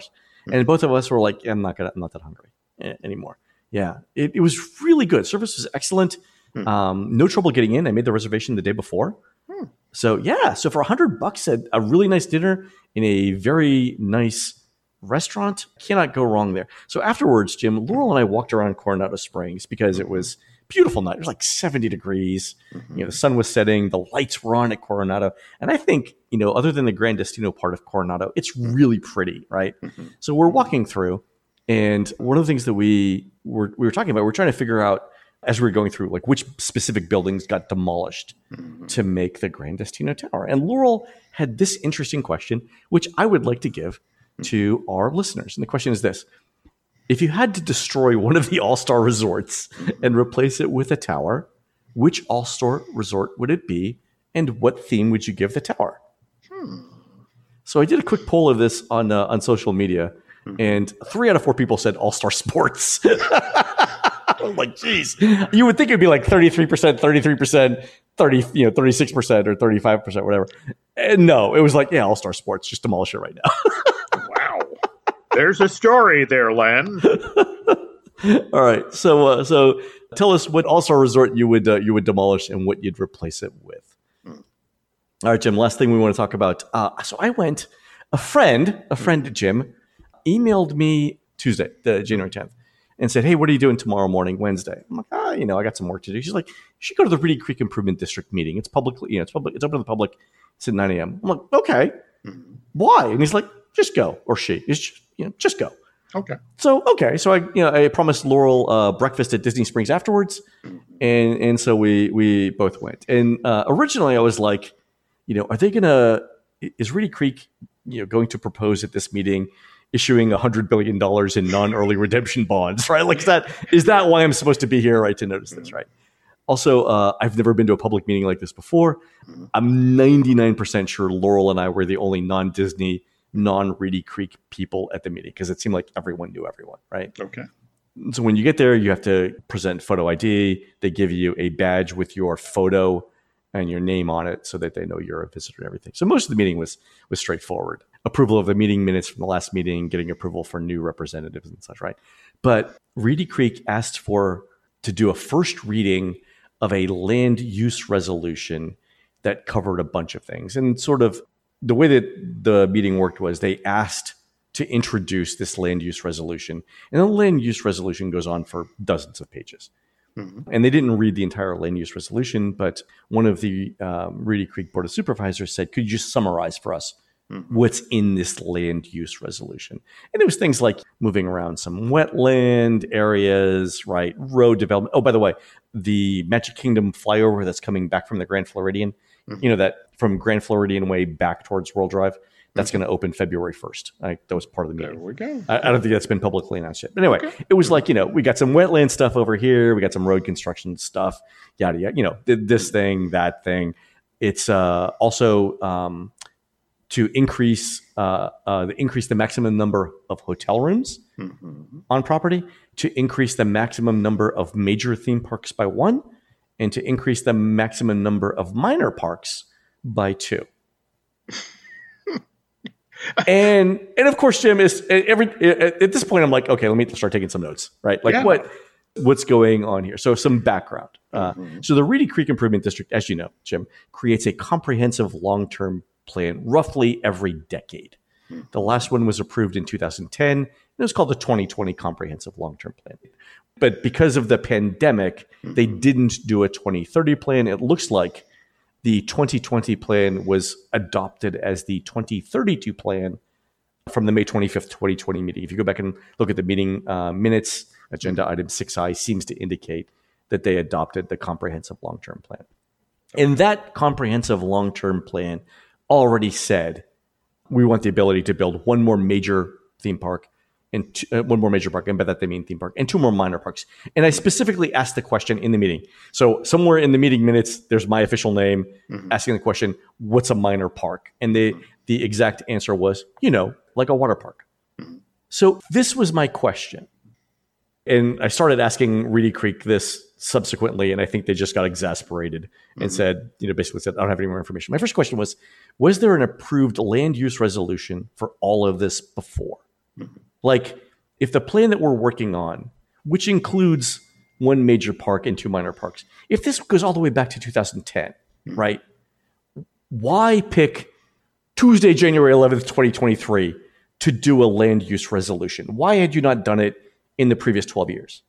And both of us were like, yeah, I'm not gonna, I'm not that hungry anymore. Yeah, it, it was really good. Service was excellent. Hmm. Um, no trouble getting in. I made the reservation the day before. Hmm. So yeah, so for a hundred bucks at a really nice dinner in a very nice restaurant, cannot go wrong there. So afterwards, Jim, Laurel and I walked around Coronado Springs because it was a beautiful night. It was like seventy degrees. Mm-hmm. You know, the sun was setting, the lights were on at Coronado. And I think, you know, other than the Gran Destino part of Coronado, it's really pretty, right? Mm-hmm. So we're walking through, and one of the things that we were we were talking about, we're trying to figure out as we were going through, like which specific buildings got demolished mm-hmm. to make the Gran Destino Tower. And Laurel had this interesting question, which I would like to give to our listeners. And the question is this: if you had to destroy one of the all-star resorts and replace it with a tower, which all-star resort would it be, and what theme would you give the tower? Hmm. So I did a quick poll of this on uh, on social media, and three out of four people said All-Star Sports. I was like, geez, you would think it'd be like thirty-three percent, thirty-three percent, thirty, you know, thirty-six percent or thirty-five percent, whatever. And no, it was like, yeah, All-Star Sports, just demolish it right now. Wow. There's a story there, Len. All right. So uh, so tell us what All-Star Resort you would uh, you would demolish and what you'd replace it with. Hmm. All right, Jim, last thing we want to talk about. Uh, so I went, a friend, a friend, Jim, emailed me Tuesday, the January tenth, and said, hey, what are you doing tomorrow morning, Wednesday? I'm like, ah, you know, I got some work to do. She's like, you should go to the Reedy Creek Improvement District meeting. It's publicly, you know, it's public, it's open to the public. It's at nine a.m. I'm like, okay. Mm-hmm. Why? And he's like, just go. Or she is, just, you know, just go. Okay. So, okay. So I, you know, I promised Laurel uh, breakfast at Disney Springs afterwards. Mm-hmm. And, and so we, we both went. And uh, originally I was like, you know, are they going to, is Reedy Creek, you know, going to propose at this meeting issuing one hundred billion dollars in non-early redemption bonds, right? Like, is that, is that why I'm supposed to be here, right, to notice this, right? Also, uh, I've never been to a public meeting like this before. I'm ninety-nine percent sure Laurel and I were the only non-Disney, non-Reedy Creek people at the meeting because it seemed like everyone knew everyone, right? Okay. So when you get there, you have to present photo I D. They give you a badge with your photo and your name on it so that they know you're a visitor and everything. So most of the meeting was was straightforward. Approval of the meeting minutes from the last meeting, getting approval for new representatives and such, right? But Reedy Creek asked for to do a first reading of a land use resolution that covered a bunch of things. And sort of the way that the meeting worked was they asked to introduce this land use resolution. And the land use resolution goes on for dozens of pages. Mm-hmm. And they didn't read the entire land use resolution, but one of the um, Reedy Creek Board of Supervisors said, could you just summarize for us mm-hmm. what's in this land use resolution? And it was things like moving around some wetland areas, right? Road development. Oh, by the way, the Magic Kingdom flyover that's coming back from the Grand Floridian, mm-hmm. you know, that from Grand Floridian way back towards World Drive, that's mm-hmm. going to open February first. I, that was part of the meeting. There we go. I, I don't think that's been publicly announced yet. But anyway, okay. It was like, you know, we got some wetland stuff over here. We got some road construction stuff, yada, yada. You know, this thing, that thing. It's uh, also um, to increase uh, uh, increase the maximum number of hotel rooms mm-hmm. on property, to increase the maximum number of major theme parks by one, and to increase the maximum number of minor parks by two. and and of course, Jim, is every at this point I'm like, okay, let me start taking some notes, right? Like yeah. what what's going on here? So some background. Mm-hmm. Uh, so the Reedy Creek Improvement District, as you know, Jim, creates a comprehensive long-term plan roughly every decade. Mm-hmm. The last one was approved in two thousand ten. And it was called the twenty twenty Comprehensive Long-Term Plan. But because of the pandemic, mm-hmm. they didn't do a twenty thirty plan. It looks like the twenty twenty plan was adopted as the twenty thirty-two plan from the May twenty-fifth, twenty twenty meeting. If you go back and look at the meeting uh, minutes, agenda item six I seems to indicate that they adopted the comprehensive long-term plan. And that comprehensive long-term plan already said, we want the ability to build one more major theme park and two, uh, one more major park, and by that they mean theme park, and two more minor parks. And I specifically asked the question in the meeting. So somewhere in the meeting minutes, there's my official name mm-hmm. asking the question, what's a minor park? And the, the exact answer was, you know, like a water park. Mm-hmm. So this was my question. And I started asking Reedy Creek this subsequently, and I think they just got exasperated and mm-hmm. said, you know, basically said, I don't have any more information. My first question was, was there an approved land use resolution for all of this before? Mm-hmm. Like, if the plan that we're working on, which includes one major park and two minor parks, if this goes all the way back to two thousand ten, mm-hmm. right? Why pick Tuesday, January eleventh, twenty twenty-three to do a land use resolution? Why had you not done it in the previous twelve years?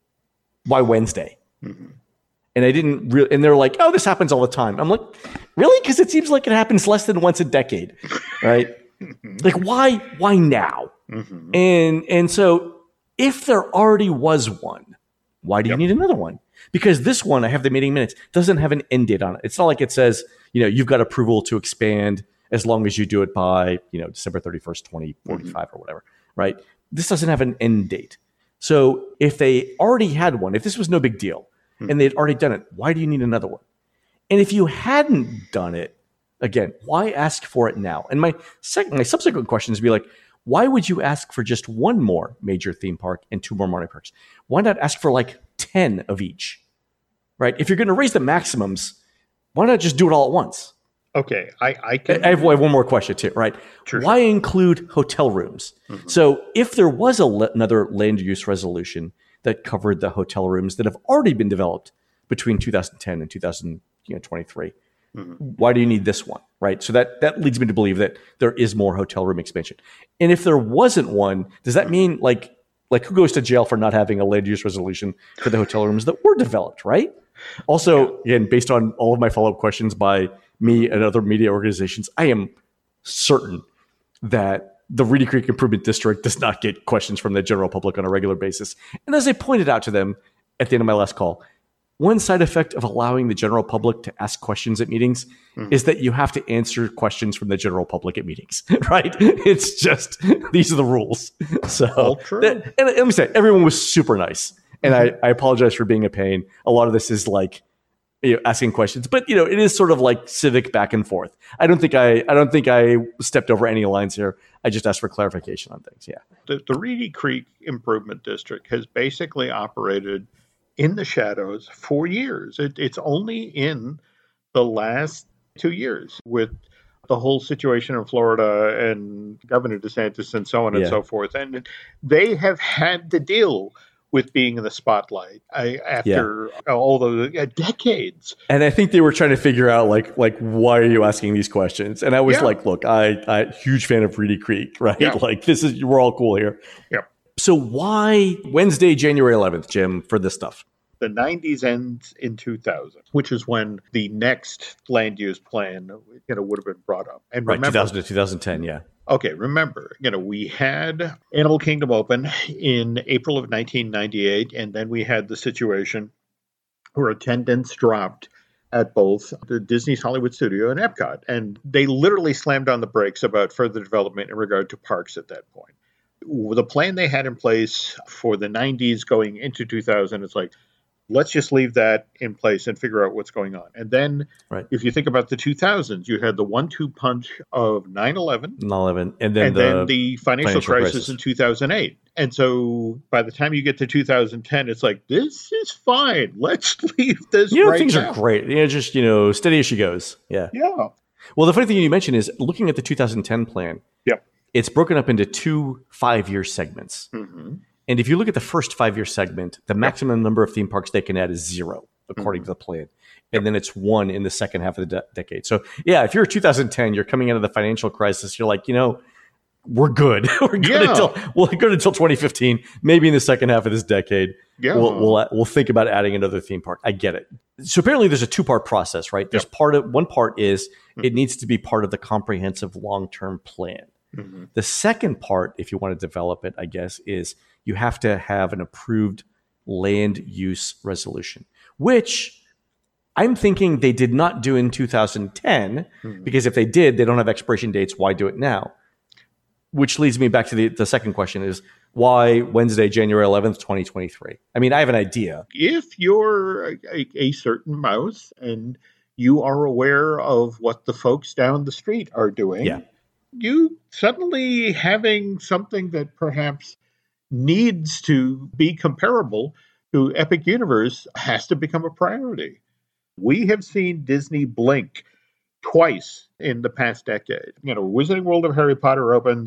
Why Wednesday? Mm-hmm. And I didn't really, and they're like, oh, this happens all the time. I'm like, really? Because it seems like it happens less than once a decade, right? Like, why, why now? Mm-hmm. And, and so if there already was one, why do you yep. need another one? Because this one, I have the meeting minutes, doesn't have an end date on it. It's not like it says, you know, you've got approval to expand as long as you do it by, you know, December thirty-first, twenty forty-five mm-hmm. or whatever, right? This doesn't have an end date. So if they already had one, if this was no big deal mm-hmm. and they'd already done it, why do you need another one? And if you hadn't done it, again, why ask for it now? And my second, my subsequent questions would be like, why would you ask for just one more major theme park and two more minor parks? Why not ask for like ten of each, right? If you're going to raise the maximums, why not just do it all at once? Okay, I, I can. I have, I have one more question too, right? Sure, why sure. include hotel rooms? Mm-hmm. So if there was a le- another land use resolution that covered the hotel rooms that have already been developed between two thousand ten and two thousand twenty-three, mm-hmm. why do you need this one, right? So that, that leads me to believe that there is more hotel room expansion. And if there wasn't one, does that mean like like who goes to jail for not having a land use resolution for the hotel rooms that were developed, right? Also, yeah. again, based on all of my follow-up questions by me and other media organizations, I am certain that the Reedy Creek Improvement District does not get questions from the general public on a regular basis. And as I pointed out to them at the end of my last call, one side effect of allowing the general public to ask questions at meetings mm-hmm. is that you have to answer questions from the general public at meetings, right? It's just, these are the rules. So, that, and let me say, everyone was super nice. And mm-hmm. I, I apologize for being a pain. A lot of this is like, you know, asking questions, but you know, it is sort of like civic back and forth. I don't think I, I don't think I stepped over any lines here. I just asked for clarification on things. Yeah. The, the Reedy Creek Improvement District has basically operated in the shadows for years. It, it's only in the last two years with the whole situation in Florida and Governor DeSantis and so on yeah. and so forth. And they have had to deal with being in the spotlight I, after yeah. all those uh, decades. And I think they were trying to figure out, like, like why are you asking these questions? And I was yeah. like, look, I, I huge fan of Reedy Creek, right? Yeah. Like, this is, we're all cool here. Yeah. So why Wednesday, January eleventh, Jim, for this stuff? The nineties ends in two thousand, which is when the next land use plan, you know, would have been brought up. And right, remember, two thousand to two thousand ten, yeah. Okay, remember, you know, we had Animal Kingdom open in April of nineteen ninety-eight, and then we had the situation where attendance dropped at both the Disney's Hollywood Studio and Epcot, and they literally slammed on the brakes about further development in regard to parks at that point. The plan they had in place for the nineties going into two thousand, it's like, let's just leave that in place and figure out what's going on. And then right. if you think about the two thousands, you had the one two punch of nine eleven. nine eleven. And then, and the, then the financial, financial crisis, crisis in two thousand eight. And so by the time you get to two thousand ten, it's like, this is fine. Let's leave this you know, right things now. are great. You know, just, you know, steady as she goes. Yeah. Yeah. Well, the funny thing you mentioned is looking at the two thousand ten plan, yep. it's broken up into two five-year segments. Mm-hmm. And if you look at the first five-year segment, the maximum yep. number of theme parks they can add is zero, according mm-hmm. to the plan. And yep. then it's one in the second half of the de- decade. So, yeah, if you're two thousand ten, you're coming out of the financial crisis, you're like, you know, we're good. we're good yeah. until we'll good until twenty fifteen. Maybe in the second half of this decade, yeah. we'll, we'll we'll think about adding another theme park. I get it. So apparently there's a two-part process, right? There's yep. part of one part is mm-hmm. it needs to be part of the comprehensive long-term plan. Mm-hmm. The second part, if you want to develop it, I guess, is you have to have an approved land use resolution, which I'm thinking they did not do in two thousand ten, mm-hmm. because if they did, they don't have expiration dates. Why do it now? Which leads me back to the, the second question is, why Wednesday, January eleventh, twenty twenty-three? I mean, I have an idea. If you're a, a certain mouse and you are aware of what the folks down the street are doing, yeah. you suddenly having something that perhaps needs to be comparable to Epic Universe has to become a priority. We have seen Disney blink twice in the past decade. You know, Wizarding World of Harry Potter opens,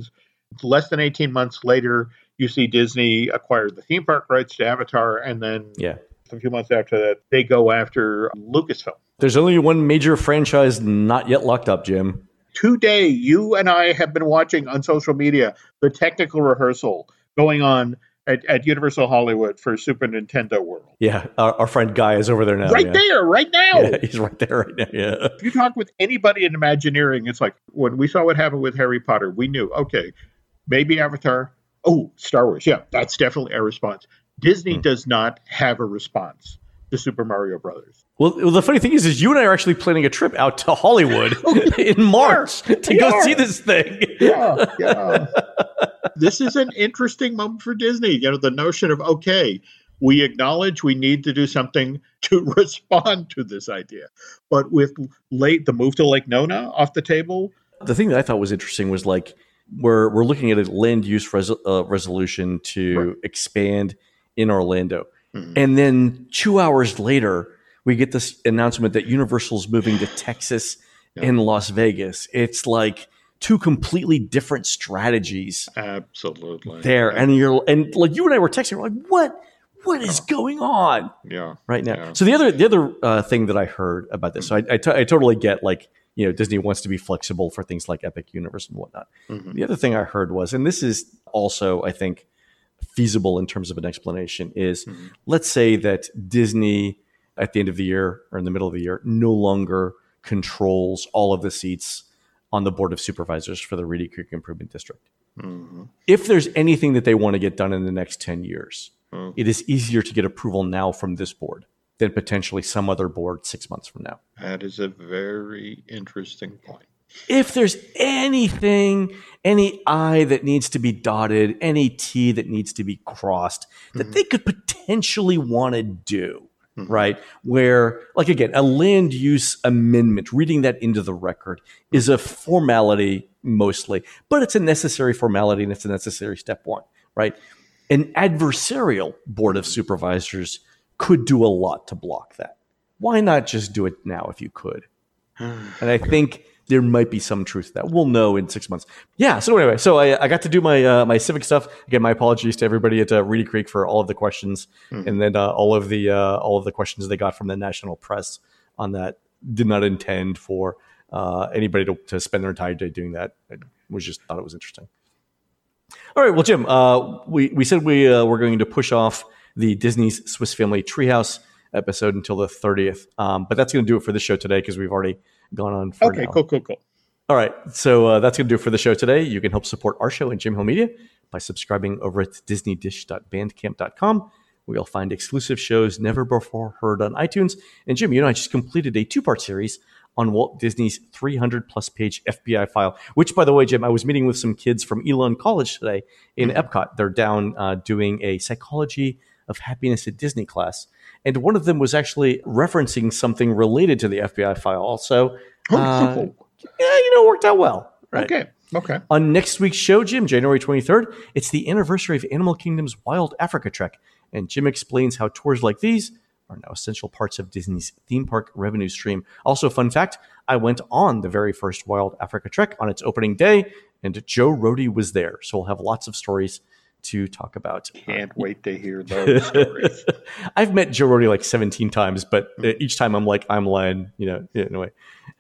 less than eighteen months later, you see Disney acquire the theme park rights to Avatar, and then yeah. a few months after that, they go after Lucasfilm. There's only one major franchise not yet locked up, Jim. Today, you and I have been watching on social media the technical rehearsal going on at, at Universal Hollywood for Super Nintendo World. Yeah, our, our friend Guy is over there now. Right yeah. there, right now. Yeah, he's right there right now, yeah. If you talk with anybody in Imagineering, it's like, when we saw what happened with Harry Potter, we knew, okay, maybe Avatar. Oh, Star Wars. Yeah, that's definitely a response. Disney hmm. does not have a response to Super Mario Brothers. Well, well, the funny thing is, is you and I are actually planning a trip out to Hollywood in March to we go are. see this thing. Yeah, yeah. This is an interesting moment for Disney. You know, the notion of, okay, we acknowledge we need to do something to respond to this idea. But with late the move to Lake Nona off the table. The thing that I thought was interesting was like, we're we're looking at a land use res- uh, resolution to right. expand in Orlando. Mm-hmm. And then two hours later, we get this announcement that Universal's moving to Texas yeah. and Las Vegas. It's like two completely different strategies. Absolutely. There. Yeah. And you're and like you and I were texting, we're like, what? What is yeah. going on? Yeah. Right now. Yeah. So the other the other uh, thing that I heard about this, mm-hmm. so I, I, t- I totally get like, you know, Disney wants to be flexible for things like Epic Universe and whatnot. Mm-hmm. The other thing I heard was, and this is also, I think, feasible in terms of an explanation, is mm-hmm. let's say that Disney at the end of the year or in the middle of the year no longer controls all of the seats on the Board of Supervisors for the Reedy Creek Improvement District. Mm-hmm. If there's anything that they want to get done in the next ten years, mm-hmm. it is easier to get approval now from this board than potentially some other board six months from now. That is a very interesting point. If there's anything, any I that needs to be dotted, any T that needs to be crossed, that mm-hmm. they could potentially want to do, mm-hmm. right? Where, like, again, a land use amendment, reading that into the record is a formality mostly, but it's a necessary formality and it's a necessary step one, right? An adversarial board of supervisors could do a lot to block that. Why not just do it now if you could? And I think there might be some truth to that. We'll know in six months. Yeah. So anyway, so I, I got to do my uh, my civic stuff. Again, my apologies to everybody at uh, Reedy Creek for all of the questions, mm-hmm. and then uh, all of the uh, all of the questions they got from the national press on that. Did not intend for uh, anybody to, to spend their entire day doing that. I was just thought it was interesting. All right. Well, Jim, uh, we we said we uh, were going to push off the Disney's Swiss Family Treehouse episode until the thirtieth, um, but that's going to do it for the show today because we've already gone on for okay, now. cool, cool, cool. All right, so uh, that's going to do it for the show today. You can help support our show and Jim Hill Media by subscribing over at disney dish dot bandcamp dot com, where you'll find exclusive shows never before heard on iTunes. And Jim, you know, I just completed a two-part series on Walt Disney's three hundred plus page F B I file, which, by the way, Jim, I was meeting with some kids from Elon College today in mm-hmm. Epcot. They're down uh, doing a psychology of happiness at Disney class. And one of them was actually referencing something related to the F B I file also. Oh, uh, cool. Yeah, you know, worked out well. Right? Okay, okay. On next week's show, Jim, January twenty-third, it's the anniversary of Animal Kingdom's Wild Africa Trek. And Jim explains how tours like these are now essential parts of Disney's theme park revenue stream. Also, fun fact, I went on the very first Wild Africa Trek on its opening day, and Joe Rohde was there. So we'll have lots of stories to talk about. Can't wait to hear those stories. I've met Joe Rohde like seventeen times, but each time I'm like, I'm lying, you know, anyway.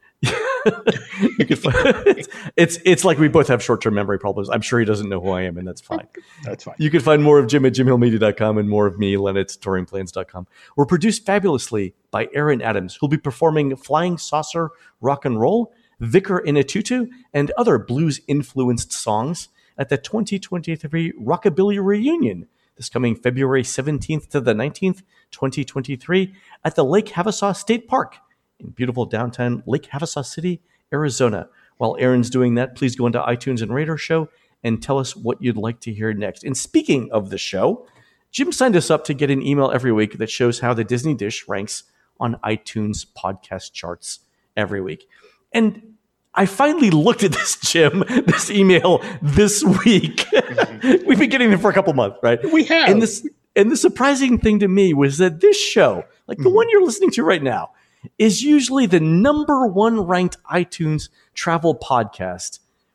you can find, it's, it's it's like we both have short-term memory problems. I'm sure he doesn't know who I am, and that's fine. That's fine. You can find more of Jim at jim hill media dot com and more of me, Len, at touring plans dot com. We're produced fabulously by Aaron Adams, who'll be performing Flying Saucer Rock and Roll, Vicar in a Tutu, and other blues-influenced songs at the twenty twenty-three Rockabilly Reunion this coming February seventeenth to the nineteenth, twenty twenty-three at the Lake Havasu State Park in beautiful downtown Lake Havasu City, Arizona. While Aaron's doing that, please go into iTunes and rate our show and tell us what you'd like to hear next. And speaking of the show, Jim signed us up to get an email every week that shows how the Disney Dish ranks on iTunes podcast charts every week. And I finally looked at this, Jim, this email this week. Mm-hmm. We've been getting them for a couple months, right? We have. And this, and the surprising thing to me was that this show, like the mm-hmm. one you're listening to right now, is usually the number one ranked iTunes travel podcast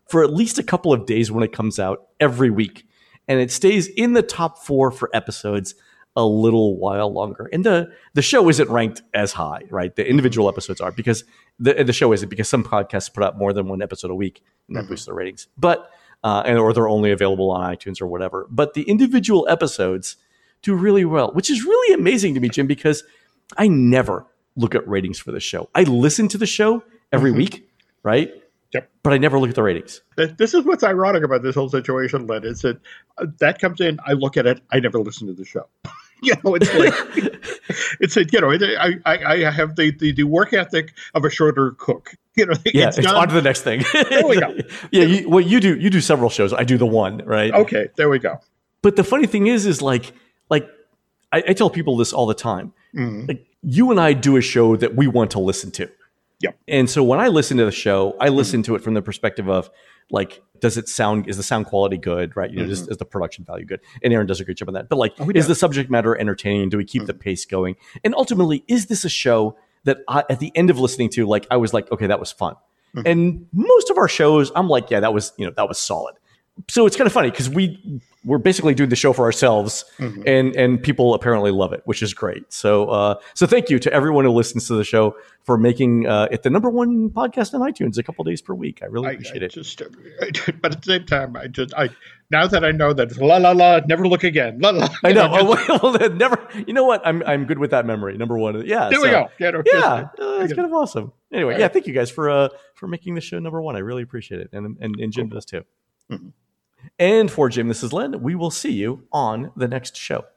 for at least a couple of days when it comes out every week. And it stays in the top four for episodes a little while longer. And the the show isn't ranked as high, right? The individual episodes are, because the the show isn't, because some podcasts put out more than one episode a week, and that mm-hmm. boosts their ratings. But uh, and or they're only available on iTunes or whatever. But the individual episodes do really well, which is really amazing to me, Jim, because I never look at ratings for the show. I listen to the show every mm-hmm. week, right? Yep. But I never look at the ratings. This is what's ironic about this whole situation, Len, is that uh, that comes in, I look at it, I never listen to the show. you know, it's like, it's a, you know, I, I, I have the, the, the work ethic of a shorter cook. You know, yeah, it's, it's on to the next thing. There we go. yeah, you, well, you do you do several shows. I do the one, right? Okay, there we go. But the funny thing is, is like, like I, I tell people this all the time. Mm-hmm. Like, you and I do a show that we want to listen to. Yep. And so when I listen to the show, I listen mm-hmm. to it from the perspective of, like, does it sound, is the sound quality good, right? You know, mm-hmm. just, is the production value good? And Aaron does a great job on that. But like, oh, is the subject matter entertaining? Do we keep mm-hmm. the pace going? And ultimately, is this a show that I, at the end of listening to, like, I was like, okay, that was fun. Mm-hmm. And most of our shows, I'm like, yeah, that was, you know, that was solid. So it's kind of funny because we we're basically doing the show for ourselves, mm-hmm. and and people apparently love it, which is great. So uh, so thank you to everyone who listens to the show for making uh, it the number one podcast on iTunes a couple days per week. I really appreciate I, I it. Just, but at the same time, I just I now that I know that it's la la la, never look again. La, la, I know. know just, well, well, never. You know what? I'm I'm good with that memory. Number one. Yeah. There so, we go. Yeah. No, yeah. Uh, it's kind of awesome. Anyway, right. yeah. Thank you guys for uh for making the show number one. I really appreciate it, and and, and Jim cool. does too. Mm-hmm. And for Jim, this is Len. We will see you on the next show.